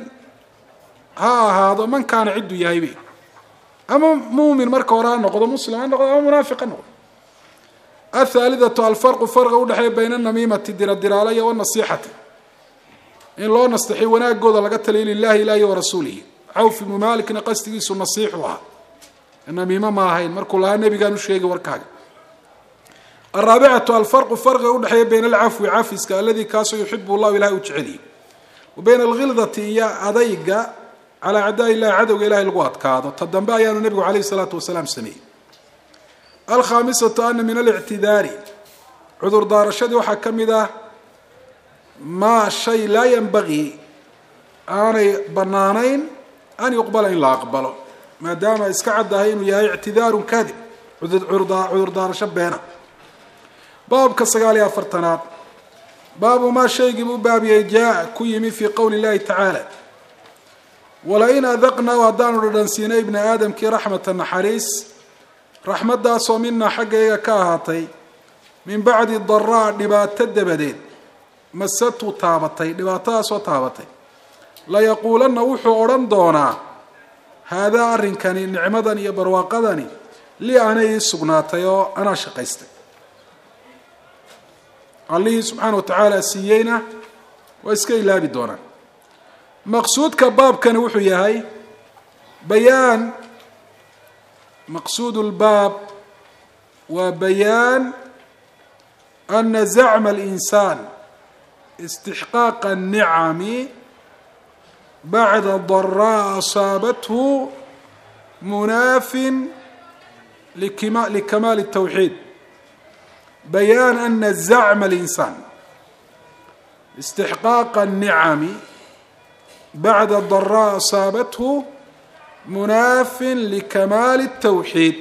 ها هذا من كان عدو يهيبي أما مؤمن مركة وراء نقض مسلم أما منافق نقض. الثالثة الفرق فرق ودحي بين النميمة الدرالية والنصيحة إن الله نستحي وناقض لقتل لله إلهي ورسوله عوف بن مالك نقصتيس النصيحها النميمة ما هين مركو لها النبي قالوا الشيء وركاق. الرابعة الفرق فرق ودحي بين العفو عافسك الذي كاسو يحبه الله إلهي وتعليه وبين الغلظة يا أضيق على عداء الله عدو إلهي القوات كاذا تدنبا يا النبي عليه الصلاة والسلام سمي. الخامسة أن من الاعتذار عذر دار الشد وحكم ذا ما شيء لا ينبغي أن بنانين أن يقبل إلا أقبله ما دام إسكعد هين ويا اعتذار كاذب عذر دار شبهنا. باب كسقالي أفرتنات باب ما شيء باب يجاء كيمي في قول الله تعالى ولئن أذقنا ودان ردنسينا ابن آدم كي رحمة النحريس رحمة داسو منا حقا كاهاتي من بعد الضراء دبات الدبدين مسته تابتي دباتا سو تابتي لا يقولن وحو أوران دونا هذا أرن كان نعمدني يبرواقدني لي أنا يسقناتي أنا شقيستي الله سبحانه وتعالى سيينا وإسكي لا بدونا. مقصود كباب كان وحو يهي بيان مقصود الباب وبيان أن زعم الإنسان استحقاق النعم بعد ضراء أصابته مناف لكمال التوحيد. بيان أن زعم الإنسان استحقاق النعم بعد الضراء أصابته مناف لكمال التوحيد.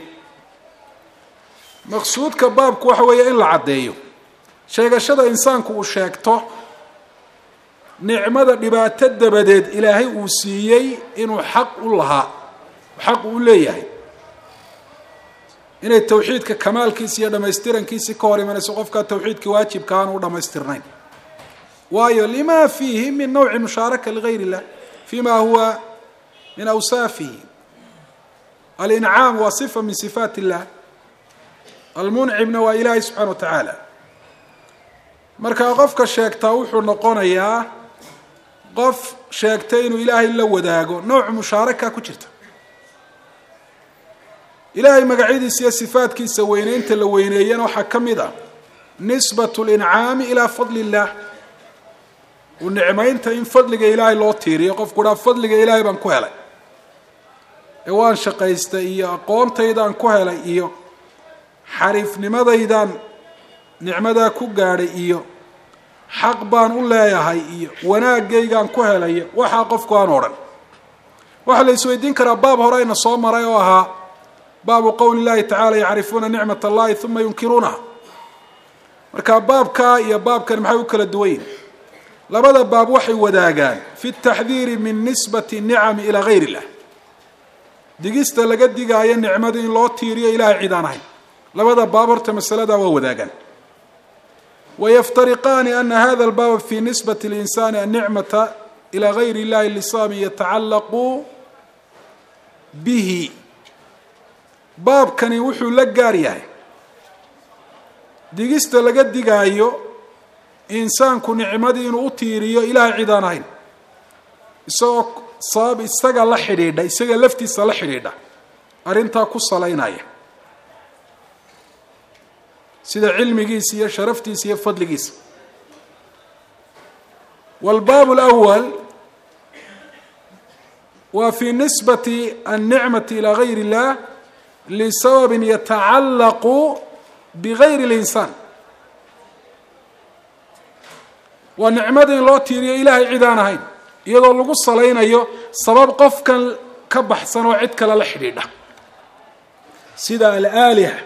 مقصود كبابك وحوية إلا عديه sheegashada insaanku uu sheegto nicmada dhibaatada badeed ilaahay uu siiyay inuu xaq u lahaa xaq u leeyahay inay tawxiidka kamaalkiisa iyo dhameystirankiisa ka hor imanayso qofka tawxiidka waajibka aan u dhameystirnayn waayo lima fihi min naw'i musharaka li ghayri Allah fima huwa min awsafihi al-in'am wa sifa min sifati Allah al-mun'im wa ilahi subhanahu wa ta'ala. marka qofka sheegtaa wuxuu noqonayaa qof sheegtay inuu ilaahay la wadaago nooc musharaka ku jirta. ilaahay magaciisa iyo sifaadkiisa weyneynta la weyneeyana waxa kamid ah nisbatu al-in'am ila fadli Allah wa ni'maynta in fadliga ilaahay loo tiiriyo qofku daa fadliga ilaahay baan ku helay ee waan shaqaystay iyo aqoontaydan ku helay iyo xariifnimadaydan nicmada ku gaadhay iyo xaq baan u leeyahay iyo wanaagaygan ku helay waxa qofku aan oran waxa la isweydiin karaa baab hore ina soo maray oo ahaa baabu qowli Ilaahi ta'ala ya'rifuna ni'mata Allahi thumma yunkirunaha. marka baabka iyo baabkan maxay u kala duwan labada baab waxay wadaagaan fi tahdhir min nisbati ni'am ila ghayri Allah digista laga digaayo nicmada in loo tiiriyo ilaahay cid aan ahayn. labada baab horta masalada waa wadaagaan. ويفترقان أن هذا الباب في نسبة الإنسان النعمة إلى غير الله اللصام يتعلق به. باب كان يوحو لقاريا ديجست لقد ديجايو إنسان كن نعمدي إنه أطيريو إلى عدانين سو صاب استجا لحريدا استجا لفتي صلحريدا أرنتا كوصلينايه سيدا علميس يا شرفتيس يا فضليس. والباب الأول وفي نسبة النعمة إلى غير الله لسبب يتعلق بغير الإنسان ونعمة الله تيري إلهي عدانهين يضل قصة لين أيو سبب قف كان كبحسن وعدك للحديدة سيدا الآلهة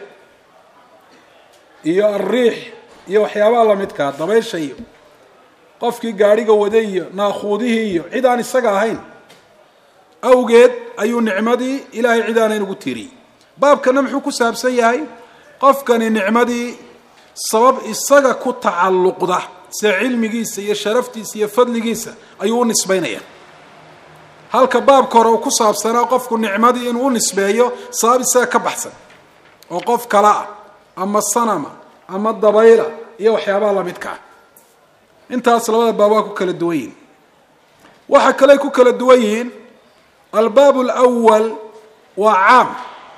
iyo الريح iyo waxyaabaha la midka dabaysha iyo qofkii gaariga waday naaqoodihi iyo cid aan isaga ahayn awgeed ayuu nicmadii ilaahay cid aan ugu tiiriyay. baabkana muxuu ku saabsan yahay qofkani nicmadii sabab isaga ku tacalluqda si cilmigiisa iyo sharaftiisa iyo fadligiisa ayuu nisbeynaya. halka baabka hore uu ku saabsanaa qofku nicmadii inuu nisbeeyo sabab isaga ka baxsan oo qof kala ah ama sanama ama dabayla iyo waxyaabaha la midka intaas labada baab ku kala duwan yihiin. waxa kale ku kala duwan yihiin الباب الأول وعام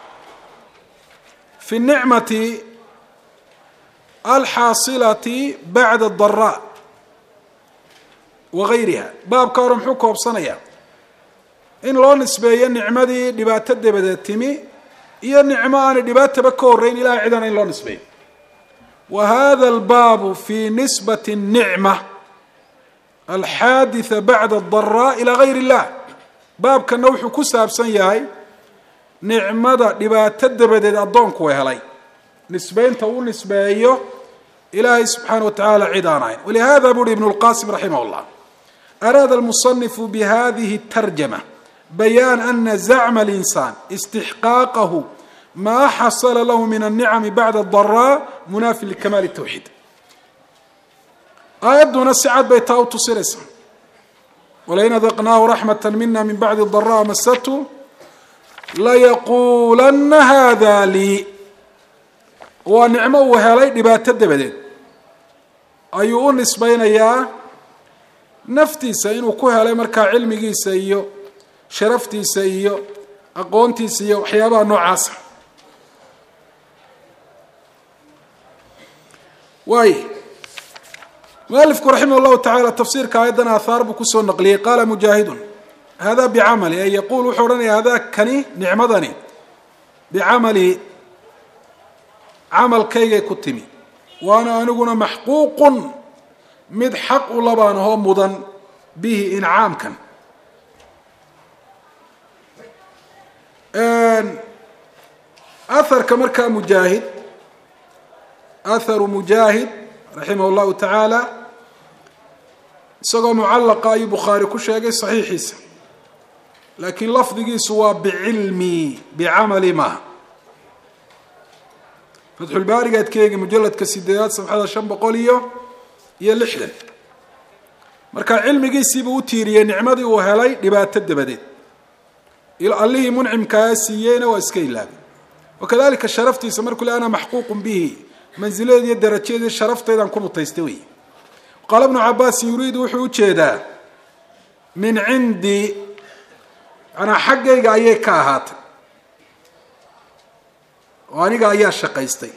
في النعمة الحاصلة بعد الضراء وغيرها. باب كارم حكم صنيا إن لو نسبيا النعمة دي دبات بدأتمي هي النعمة أنا دبات بكورين إلى عدنا إن لو نسبيا. وهذا الباب في نسبة النعمة الحادثة بعد الضراء إلى غير الله. باب كان نوح كساب سنياي نعمة دبات بدأت أضونك وهلاي نسبين تقول نسبيه إلهي سبحانه وتعالى عدانين. ولهذا يقول ابن القاسم رحمه الله أراد المصنف بهذه الترجمة بيان أن زعم الإنسان استحقاقه ما حصل له من النعم بعد الضراء منافي لكمال التوحيد. أيضا نسعد بيتاو تصيرس ولئن ذقناه رحمة منا من بعد الضراء مسته ليقولن هذا لي ونعمه وهلاي دبات بدين ayuu nisbaynayaa naftiisa inuu ku helay marka cilmigiisa iyo sharaftiisa iyo aqoontiisa iyo waxyaabaha noocaas. واي مؤلفك رحمه الله تعالى تفسير كايدنا آثار بكسو نقلي قال مجاهد هذا بعمل أي يقول وحورني هذا كني نعمضني بعمل عمل كي كتمي وأنا أنقنا محقوق مد حق لبان هو مضن به إنعام كان أثر كمركا مجاهد أثر مجاهد رحمه الله تعالى سقى معلقة أي بخاري كل شيء صحيح يسا لكن لفظه سوى بعلمي بعمل ما فتح الباري قد كيجي مجلد كسيديات صفحة شنب قوليه هي اللحدة مركا علمي جيسي بوتيري نعمدي وهلاي لبات الدبدين إلى الله منعم كاسيين واسكيلاب وكذلك شرفتي سمرك أنا محقوق به منزله يد درجة شرفت إذا كم تستوي قال ابن عباس يريد وحوش هذا من عندي أنا حقي جاي كهات وأنا جاي شقيستي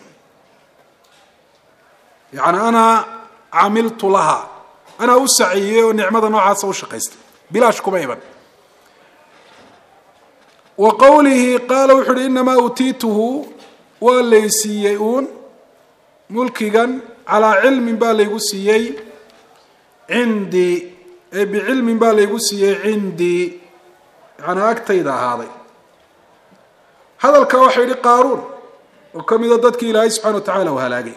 يعني أنا عملت لها أنا وسعيه ونعمة نوعها سو شقيستي بلا شكوى أيضا وقوله قال وحر إنما أوتيته وليسيئون ملكيا على علم باليغسيي عندي بعلم باليغسيي عندي أنا أكتيد هذا هذا الكواحد قارون وكم إذا ضدك إلهي سبحانه وتعالى وهلاقي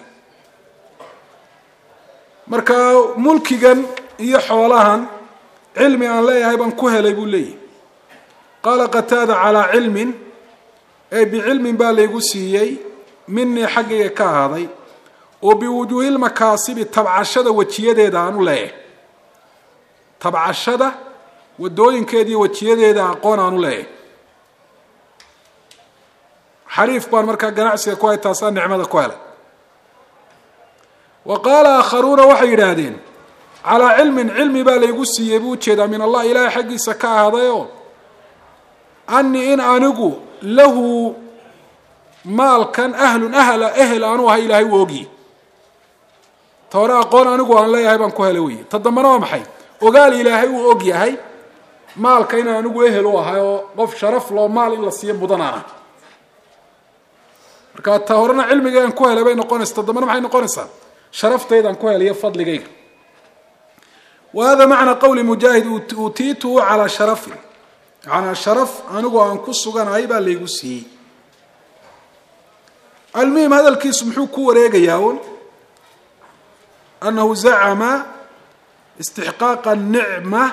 مركا ملكيا هي حولها علمي أن لا يهيبا كهلا يقول لي قال قتادة على علم أي بعلم باليغسيي مني حقي كهذا وبوجوه المكاسب تبعشده وجيده أنو له تبعشده ودوين كدي وجيده أقون أنو له حريف بان مركا جناعسي كوي تاسان نعمة كويلة وقال آخرون وحي رادين على علم علمي باليغسي يبوجده من الله إلهي حقي سكا هذا يوم أني إن أنقو له مال كان أهل أهل أهل أنوها إلهي ووقي تورا قون أنقو أن لا يهيبان كهلوي تضمنوا محي وقال إلهي ووقي هاي مال كان أنقو أهلوها وقف شرف لو مال إلا السيب بضنانا marka tahorna cilmiga aan ku helay bay noqonaysaa tadamana maxay noqonaysaa sharaftayda aan ku helay fadligayga وهذا معنى قول مجاهد أوتيته على شرف على شرف أنو أن كسوغان عيبا ليغسي المهم هذا الكيس محو كوريغا ياون أنه زعم استحقاق النعمة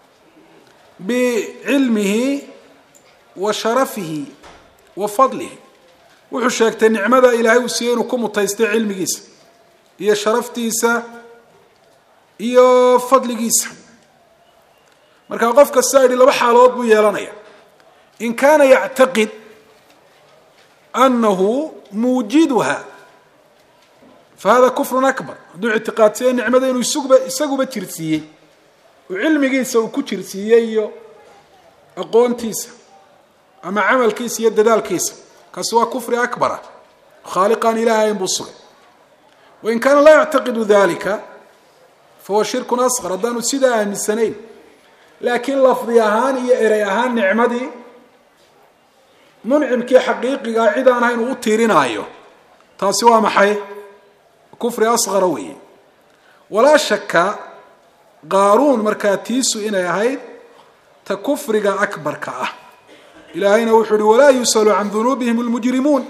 بعلمه وشرفه وفضله wuxuu sheegtay nicmada ilaahay uu siiyay inuu ku mutaystay cilmigiisa iyo sharaftiisa iyo fadligiisa marka qofka saari laba xaalood buu yeelanaya in kana ya'taqid annahu mujiduha فهذا كفر أكبر دون اعتقاد سيئ نعمة إنه يسقب ترسيه وعلمي جيسا وكترسيه أقوان تيسا أما عمل كيس يددال كيس كسوا كفر أكبر خالقا إلهي بصر وإن كان لا يعتقد ذلك فهو شرك أصغر دانو سيدا من السنين لكن لفظيهان هي إريهان نعمدي منعم كي حقيقي قاعدان هين وطيرين آيو تاسوا محي كفر أصغر وي ولا شك قارون مركاتيسو إنا يهيد تكفر أكبر كأه إلهينا وحد ولا يسأل عن ذنوبهم المجرمون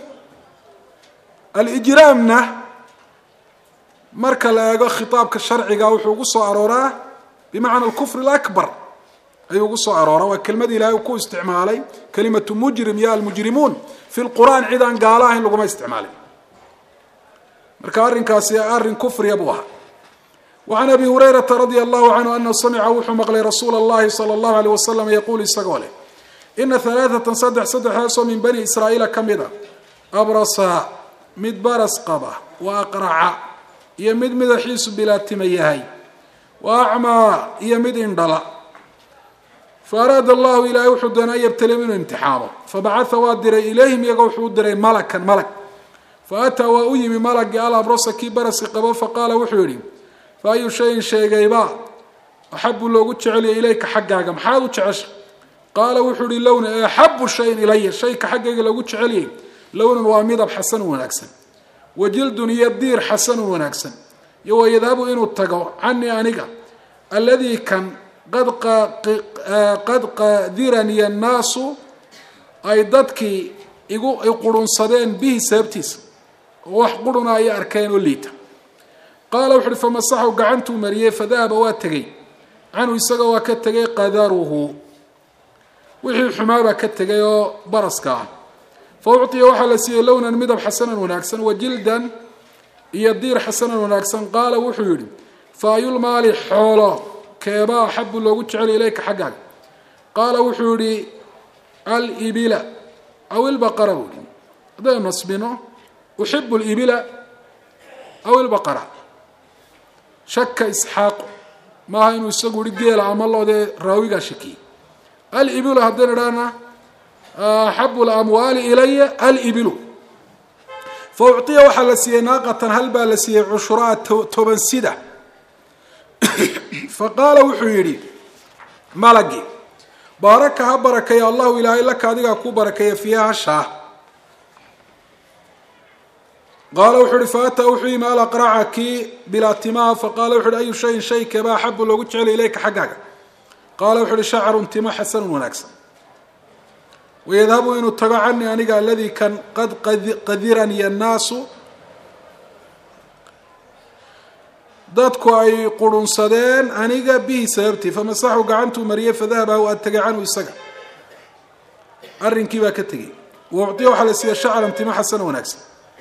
الإجرامنا مركا لا خطاب كالشرعي وحو قصة أروراه بمعنى الكفر الأكبر أي قصة أروراه وكلمة لا يكون استعمالي كلمة مجرم يا المجرمون في القرآن عيدان قالاه لقوا ما استعمالي مركا أرن كاسي أرن كفر يبوها وعن أبي هريرة رضي الله عنه أنه سمع وحو مقلي رسول الله صلى الله عليه وسلم يقول استقوله إن ثلاثة صدح صدح هاسو من بني إسرائيل كمدا أبرصا مد برس قبا وأقرع يمد مدحيس بلا تميهي وأعمى يمد اندلا فأراد الله إلى وحد أن يبتلي منه امتحانه فبعث وادر إليهم يقول حود ملكا ملك faataa waa u yimi malagii alabrasa kii baraski qabo faqaala wuxuu yihi fa ayu shayin sheegayba axabu loogu jeceliyay ilayka xaggaaga maxaad u jecesha qaala wuxuu ihi lowna ee axabu shayin ilaya shayka xaggayga loogu jeceliyay lownan waa midab xasanun wanaagsan wajildun iyo diir xasanun wanaagsan iyo wayadhabu inuu tago canii aniga alladii kan qad qadirani annaasu ay dadkii igu qurunsadeen bihi sababtiisa oo wax quruna ay arkeen oo liita qaala wuxu uhi famasaxu gacantuu mariyey fadahaba waa tegey canhu isaga waa ka tegay qadaruhu wixii xumaabaa ka tegay oo baraska ah fa ucطiya waxaa la siiyey lownan midab xasanan wanaagsan wajildan iyo diir xasanan wanaagsan qaala wuxuu yihi fa ayulmaali xoolo keebaa axabu loogu jecel ilayka xaggaaga qaala wuxuu yihi alibila aw ilbaqara buu yihi haddaynu nasbino uxibu libila aw ilbaqara shaka isxaaqu maaha inuu isagu yihi geela ama loodee raawigaa shakiyey alibilu haddaynu idhaahna axabu lamwaali ilaya alibilu fa ucطiya waxaa la siiyey naaqatan hal baa la siiyey cushraa toban sida faqaala wuxuu yidhi malagii baaraka ha barakeeya allahu ilaahay laka adigaa ku barakeeya fiiha hashaa qaala wuxuu ihi faataa wuxuu yimi alaqraca kii bilaa timaha faqaala wuxu uhi ayu shayin shay keebaa axabu loogu jecel ilayka xaggaaga qaala wuxu uhi shacrun timo xasanun wanaagsan wayadhabu inuu tago canii aniga aladii kan qad qadirani annaasu dadku ay qurunsadeen aniga bihi sababtii famasaxu gacantuu mariyey fadahaba waa tegay canhu isaga arrinkii baa ka tegey wa ucطiya waxaa la siiya shacran timo xasana wanaagsan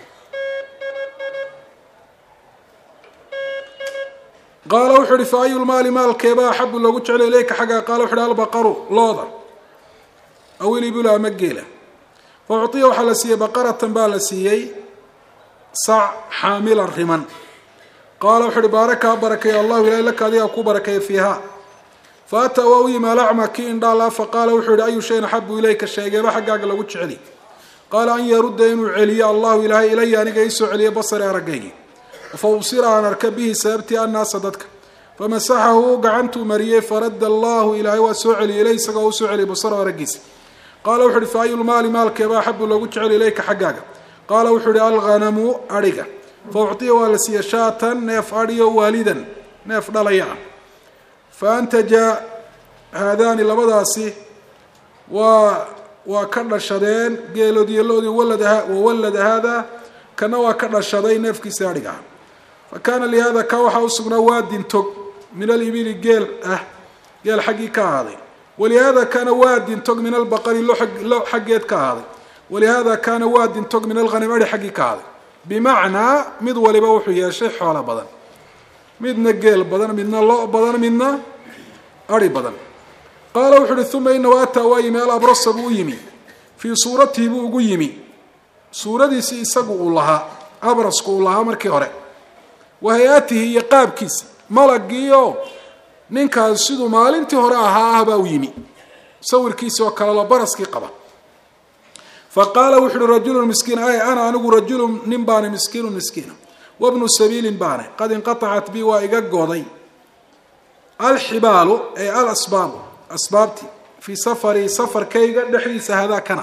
qaala wuxuu uhi fa ayu lmaali maalkeebaa axabu loogu jeclay ilayka xaggaa qaala wuxu uhi albaqaru looda aw ilibulu ama geela fa ucطiya waxaa la siiyey baqaratan baa la siiyey sac xaamilan riman qaala wuxu uhi baaraka ha barakeeya allahu ilahay laka adigaa ku barakeeya fiiha faataa waa u yimi alacma kii indhaala faqaala wuxuu yihi ayu shayin axabu ilayka sheegeeba xaggaaga lagu jeceli qaala an yarudda inuu celiyo allahu ilaahay ilaya aniga iisoo celiya basari aragaygii fa ubsira aan arka bihi sababtii annaasa dadka famasaxahu gacantuu mariyey faradda allahu ilaahay waa soo celiyay ilay isagoo u soo celiyay basaro araggiisa qaala wuxu uhi fa ayu lmaali maalkeeba axabu loogu jecel ilayka xaggaaga qaala wuxuu ihi alghanamu adhiga fa ucطiya waa la siiya shaatan neef adhiyo waalidan neef dhalaya ah fa antaja haadaani labadaasi waa waa ka dhashadeen geeloodiyo loodii wawallada haada kana waa ka dhashaday neefkiisa adhiga ah fa kaana lihaada ka waxaa usugnaa waadin tog min alibili geel ah geel xaggii ka ahaaday walihaada kaana waadin tog min albaqari lo xaggeed ka ahaaday walihaada kaana waadin tog min alghanim adhi xaggii ka ahaaday bimacnaa mid waliba wuxuu yeeshay xoolo badan midna geel badan midna lo badan midna ari badan qaala wuxu uhi uma inahu ataa waa yimi alabrasa buu u yimi fii suuratihi buu ugu yimi suuradiisii isagu uu lahaa abrasku uu lahaa markii hore wa hay-atihi iyo qaabkiisa malagiio ninkaas siduu maalintii hore ahaa ah baa u yimi sawirkiisi oo kale lo baraskii qaba faqaala wuxu uhi rajulun miskiin ay ana anigu rajulun nin baana miskiinun miskiina wabnu sabiilin baana qad inqatacat bi waa iga goday alxibaalu ay alasbaabu asbaabtii fii safarii safarkayga dhexdiisa hadaa kana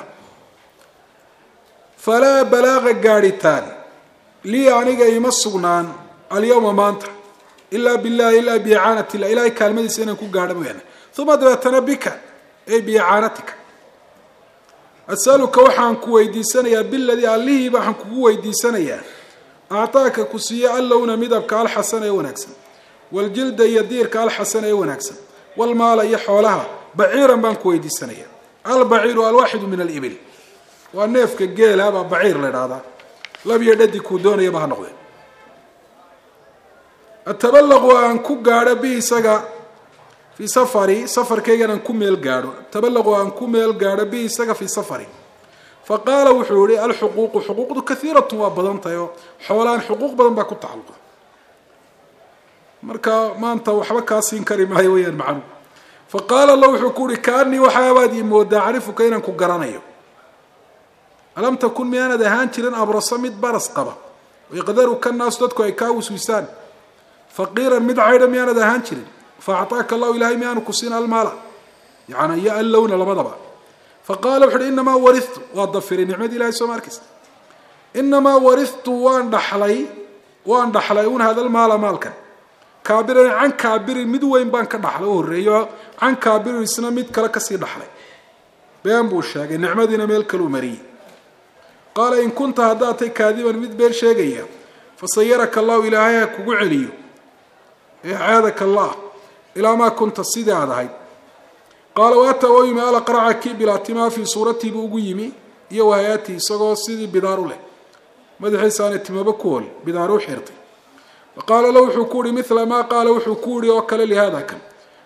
falaa balaaqa gaadhitaan lii aniga ima sugnaan alyawma maanta ilaa billahi ilaa biicaanat illah ilahay kaalmadiisa inaan ku gaadho mooyaane uma dabeetana bika ay biicaanatika asaluka waxaan ku weydiisanayaa biladii allihiiba waxaan kugu weydiisanayaa actaaka ku siiye allowna midabka alxasana ee wanaagsan waljilda iyo diirka alxasana ee wanaagsan walmaala iyo xoolaha baciiran baan ku weydiisanayaa albaciiru alwaaxidu min alibil waa neefka geela baa baciir la idhaahdaa labiyo dhadi kuu doonayaba ha noqdee atabalaqu aan ku gaadho bi isaga fii safari safarkaygan aan ku meel gaadho tabalaqu aan ku meel gaadho bi isaga fii safari fa qaala wuxuu yihi alxuquuqu xuquuqdu kaiiratun waa badan tahay oo xoolaan xuquuq badan baa ku tacalluqa marka maanta waxba kaa siin kari maayo weyaan macnu faqaala la wuxuu ku uhi kaanii waxaabaad ii moodaa acrifuka inaan ku garanayo alam takun miyaanad ahaan jirin abrasa mid baras qaba yaqdaru ka naas dadku ay kaa wiswisaan faqiiran mid caydha miyaanad ahaan jirin faactaaka allahu ilaahay miyaanu ku siin almaala yani iyo allowna labadaba faqaala wuxu uhi inamaa waritu waa dafiray nicmadi ilahay soo ma arkaysa inamaa waritu waan dhaxlay waan dhaxlay un hada almaala maalkan kaabiran can kaabirin mid weyn baan ka dhaxlay u horreeyo can kaabirin isna mid kale kasii dhaxlay been buu sheegay nicmadiina meel kaluu mariyey qaala in kunta haddaad tay kaadiban mid been sheegaya fasayaraka allahu ilaahay ha kugu celiyo icaadaka allah ilaa maa kunta sidii aad ahayd qaala waata oo yimi alaqraca kii bilaatimaa fii suuratii buu ugu yimi iyo wahayatii isagoo sidii bidaar u leh madaxiisaana timaba ku hol bidaar u xirtay faqaala la wuxuu ku yihi mila maa qaala wuxuu ku yihi oo kale lihaada kan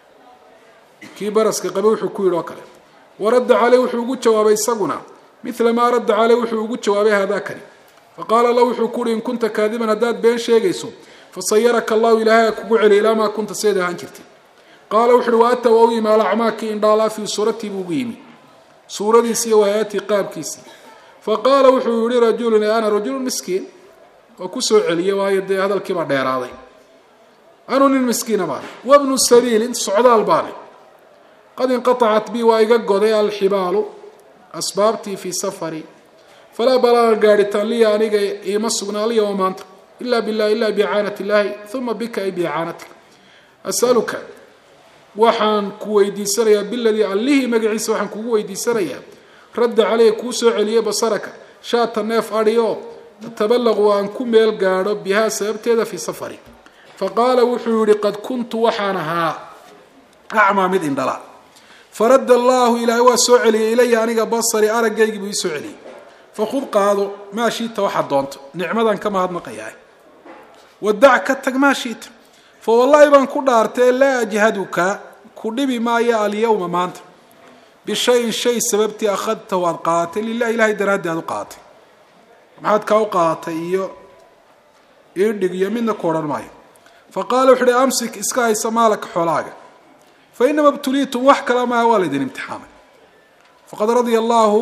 kii baraska qabe wuxuu ku yihi oo kale waradda caley wuxuu ugu jawaabay isaguna mila maa radda caley wuxuu ugu jawaabay haadaakani faqaala la wuxuu ku yihi in kunta kaadiban haddaad been sheegayso fasayaraka allahu ilaahay kugu celiy ilaa maa kunta seed ahaan jirtay qaala wuxu uhi waata waa u yimi alacmaakii indhaalaa fii suuratii buu ugu yimi suuradiisi iyo waayatii qaabkiisii faqaala wuxuu yihi rajulun ana rajulun miskiin waa kusoo celiyey waayo dee hadalkiibaa dheeraaday anuu nin miskiina baanay wabnu sabiilin socdaal baanay qad inqatacat bi waa iga goday alxibaalu asbaabtii fii safari falaa balaaga gaadhitaan liya aniga iima sugnaa liya oo maanta ila billahi ila biicaanati illaahi uma bika ay biicaanatik asaluka waxaan ku weydiisanayaa biladii allihii magaciisa waxaan kugu weydiisanayaa radda caleyh kuu soo celiyey basaraka shaata neef adhi oo tabalaqu aan ku meel gaadho bihaa sababteeda fii safari faqaala wuxuu yihi qad kuntu waxaan ahaa acmaa mid indhala faradda allaahu ilaahay waa soo celiyey ilaya aniga basari araggaygii buu ii soo celiyey fakud qaado maa shiita waxaad doonto nicmadan ka mahadnaqayaa wadac ka tag maa shiita fa wallaahi baan ku dhaartee laa ajhaduka ku dhibi maayo alyawma maanta bishayin shay sababtii akhadtahu aad qaadatay lilah ilahay daraaddi aad u qaadatay maxaad kaa u qaadatay iyo iidhig iyo midna ku odhan maayo faqaala wuxu uhi amsik iska haysa maalaka xoolaaga fa inama btuliitum wax kala maaha waa laydin imtixaamay faqad radia allaahu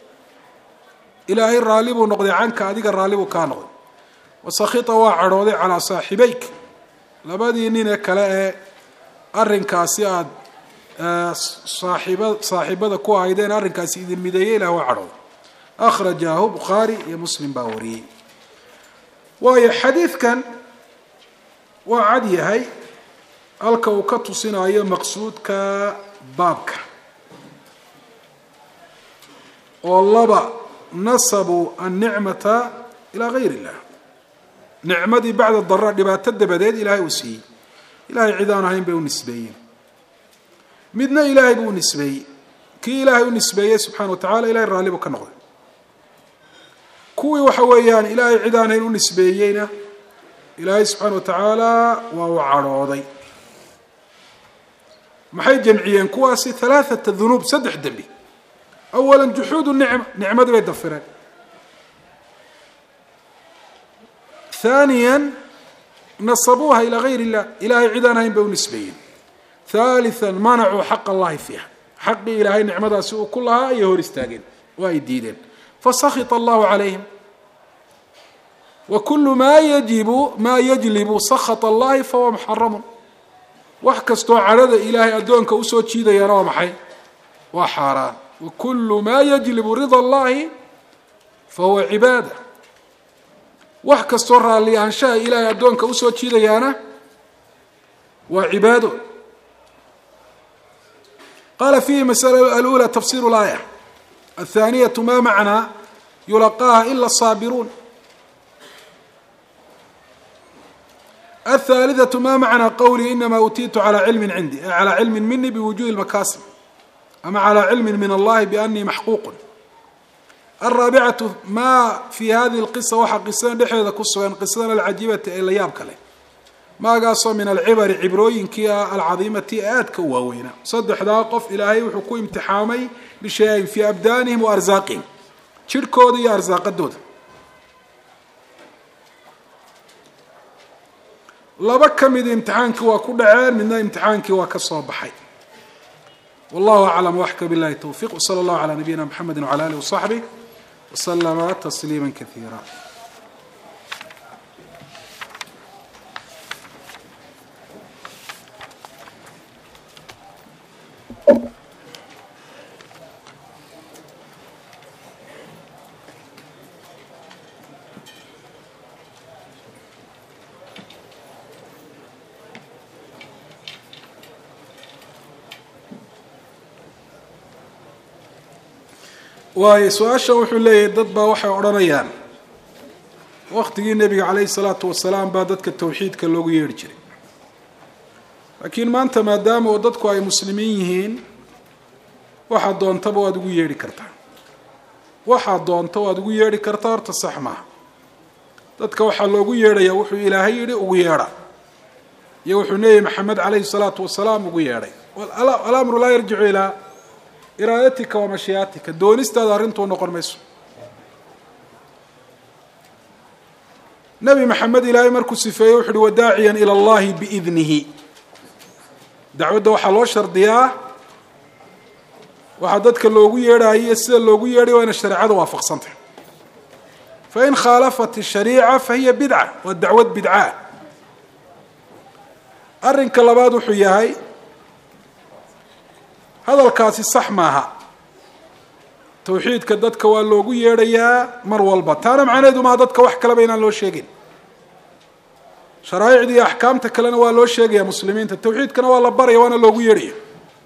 ilaahay raalli buu noqday canka adiga raalli buu kaa noqday wasakita waa cadhooday calaa saaxibayk labadii nine kale ee arrinkaasi aada saaxiiba saaxiibada ku ahaydeen arrinkaasi idin mideeyey ilah waa cadhooday akhrajaahu bukhaari iyo muslim baa wariyey waayo xadiidkan waa cad yahay halka uu ka tusinayo maqsuudka baabka oo laba nasabuu annicmata ilaa gayr illah nicmadii bacda dara dhibaato dabadeed ilaahay uu siiyey ilahay cid aan ahayn bay u nisbeeyeen midna ilaahay buu u nisbeeyey kii ilaahay u nisbeeyey subxana wa tacala ilahay raalli buu ka noqday kuwii waxa weeyaan ilaahay cid aan ahayn u nisbeeyeyna ilaahay subxaana wa tacaala waa u cadhooday maxay jamciyeen kuwaasi halaathata dunuub saddex dembi awala juxuudu nicma nicmadii bay dafireen ثانيا نصبوها إلى غير الله إلهي عدانا هم بونسبين ثالثا منعوا حق الله فيها حق إلهي نعمة سوء كلها أيه رستاقين وأيديدين فسخط الله عليهم وكل ما يجب ما يجلب سخط الله فهو محرم وحكستوا على إلهي أدونك أسوى شيدا يرى محي وحرام وكل ما يجلب رضا الله فهو عبادة wax kastoo raalli ahaanshaha ilaahay addoonka usoo jiidayaana waa cibaado qaala fiihi masala alula tafsiru laaya athaaniyatu ma macnaa yulaqaaha ila asaabiruun athaalithatu ma macnaa qawlii inamaa utiitu calaa cilmin cindi ay calaa cilmin mini biwujuhi lmakaasim ama calaa cilmin min allahi bianii maxquuqun الرابعة ما في هذه القصة وحا قصة دحيدا كسغان قصة العجيبة إلا ياب كله ما قاصوا من العبر عبروين كيا العظيمة آد كواوينا صدح داقف إلهي وحكو امتحامي بشيء في أبدانهم وأرزاقهم شركوا دي أرزاق الدود لبك من امتحانك وكل عام من امتحانك وكالصباحي والله أعلم وحكى بالله التوفيق وصلى الله على نبينا محمد وعلى آله وصحبه وسلم تسليما كثيرا. waayo su-aasha wuxuu leeyahay dad baa waxay odhanayaan waqtigii nebiga calayhi salaatu wasalaam baa dadka tawxiidka loogu yeedhi jiray, laakiin maanta maadaama oo dadku ay muslimiin yihiin waxaad doontaba waad ugu yeedhi kartaa waxaad doonta waad ugu yeedhi kartaa horta sax maaha. dadka waxaa loogu yeedhayaa wuxuu ilaahay yidhi ugu yeedha iyo wuxuu nebi maxamed calayhi salaatu wasalaam ugu yeedhay. alamru laa yarjicu ilaa iraadatika wa mashiiatika, doonistaada arrintuu noqon mayso. nebi maxamed ilaahay markuu sifeeyey wuxu uhi wadaaciyan ila allahi biidnihi. dacwadda waxaa loo shardiyaa waxaa dadka loogu yeedhayo iyo sida loogu yeedhay waa ina shareecada waafaqsantahy. fain khaalafat ishariica fahiya bidca, waa dacwad bidca. arrinka labaad wuxuu yahay hadalkaasi sax maaha. tawxiidka dadka waa loogu yeedhayaa mar walba, taana macnaheedu maaha dadka wax kaleba inaan loo sheegin. sharaa'icdii iyo axkaamta kalena waa loo sheegaya muslimiinta, tawxiidkana waa la baraya waana loogu yeedhaya.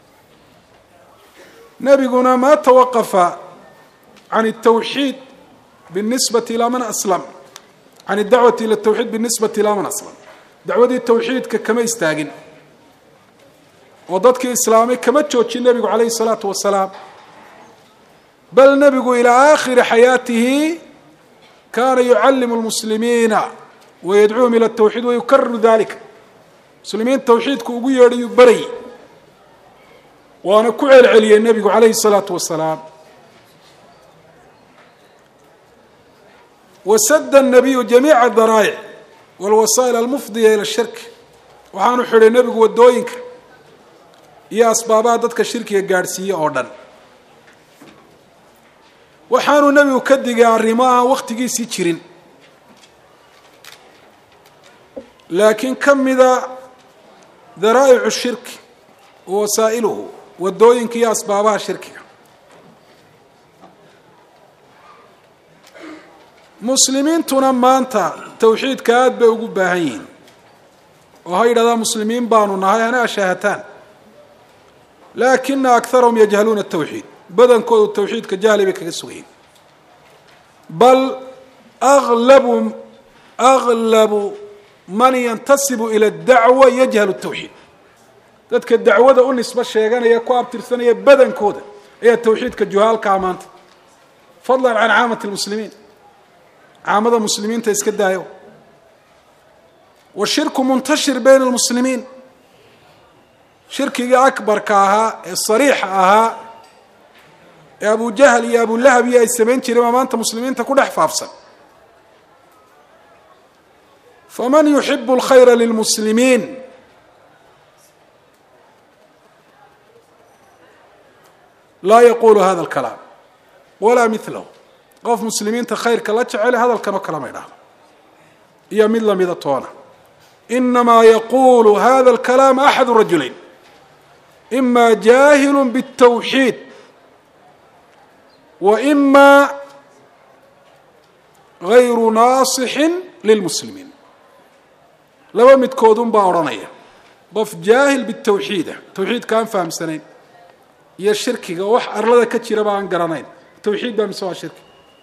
nebiguna ma tawaqafa can الtawxiid binisbati ilaa man aslam can اdacwati ila الtawxiid binisbati ilaa man aslam. dacwadii tawxiidka kama istaagin oo dadkii islaamay kama joojin nebigu calayhi الsalaatu wasalaam, bal nebigu ilaa aakhiri xayaatihi kaana yucallimu lmuslimiina wayadcuuhum ila الtawxiid wayukariru dalika. muslimiin tawxiidku ugu yeedhayu baray waana ku celceliyey nebigu calayhi الsalaatu wasalaam. wasada الnabiyu jamiica daraa'ic walwasaa'il almufdiya ila shirk. waxaanu xidhay nebigu wadooyinka iyo asbaabaha dadka shirkiga gaadhsiiye oo dhan. waxaanu nebigu ka digay arrimo aan wakhtigiisii jirin, laakiin ka mida daraa'icu shirki wa wasaa'iluhu, wadooyinka iyo asbaabaha shirkiga. muslimiintuna maanta tawxiidka aada bay ugu baahan yihiin oo ha yidhahdaa muslimiin baanu nahay hana ashaahataan, laakina akarahum yajhaluuna الtawxiid. badankoodu tawxiidka jahli bay kaga sugayiin. bal aglabu aglabu man yantasibu ila اdacwa yajhalu الtawxiid. dadka dacwada u nisbo sheeganaya ku abtirsanaya badankooda ayaa tawxiidka juhaalkaa maanta, fadlan can caamati اlmuslimiin. caamada muslimiinta iska daayo. washirku muntashir bayna اlmuslimiin. shirkigii akbarka ahaa ee sariixa ahaa ee abu jahl iyo abulahab iyo ay samayn jireen baa maanta muslimiinta ku dhex faafsan. faman yuxibu اlkhayra lilmuslimiin laa yaqulu hada اlkalaam walaa milahu. qof muslimiinta khayrka la jecele hadalkan oo kale ma idhaahdo iyo mid lamida toona. inamaa yaqulu hada اlkalaam axadu rajulayn ima jaahilu bالtawxiid wa ima gayru naasixin lilmuslimiin. laba midkoodun baa odhanaya, qof jaahil bitawxiida, tawxiidka aan fahamsanayn, iyo shirkiga wax arlada ka jiraba aan garanayn. tawxiid baa mise waa shirki.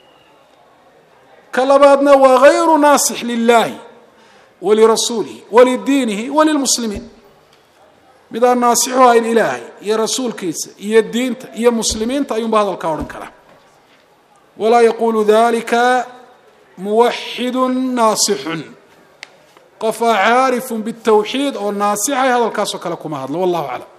ka labaadna waa gayru naasix lilahi walirasuulihi walidiinihi walilmuslimiin. mid aan naasixu ahayn ilaahay iyo rasuulkiisa iyo diinta iyo muslimiinta ayuunba hadalkaa odhan karaa. walaa yaqulu dalika muwaxidun naasixun. qof caarifun bitawxiid oo naasixay hadalkaasoo kale kuma hadlo. wallahu aclam.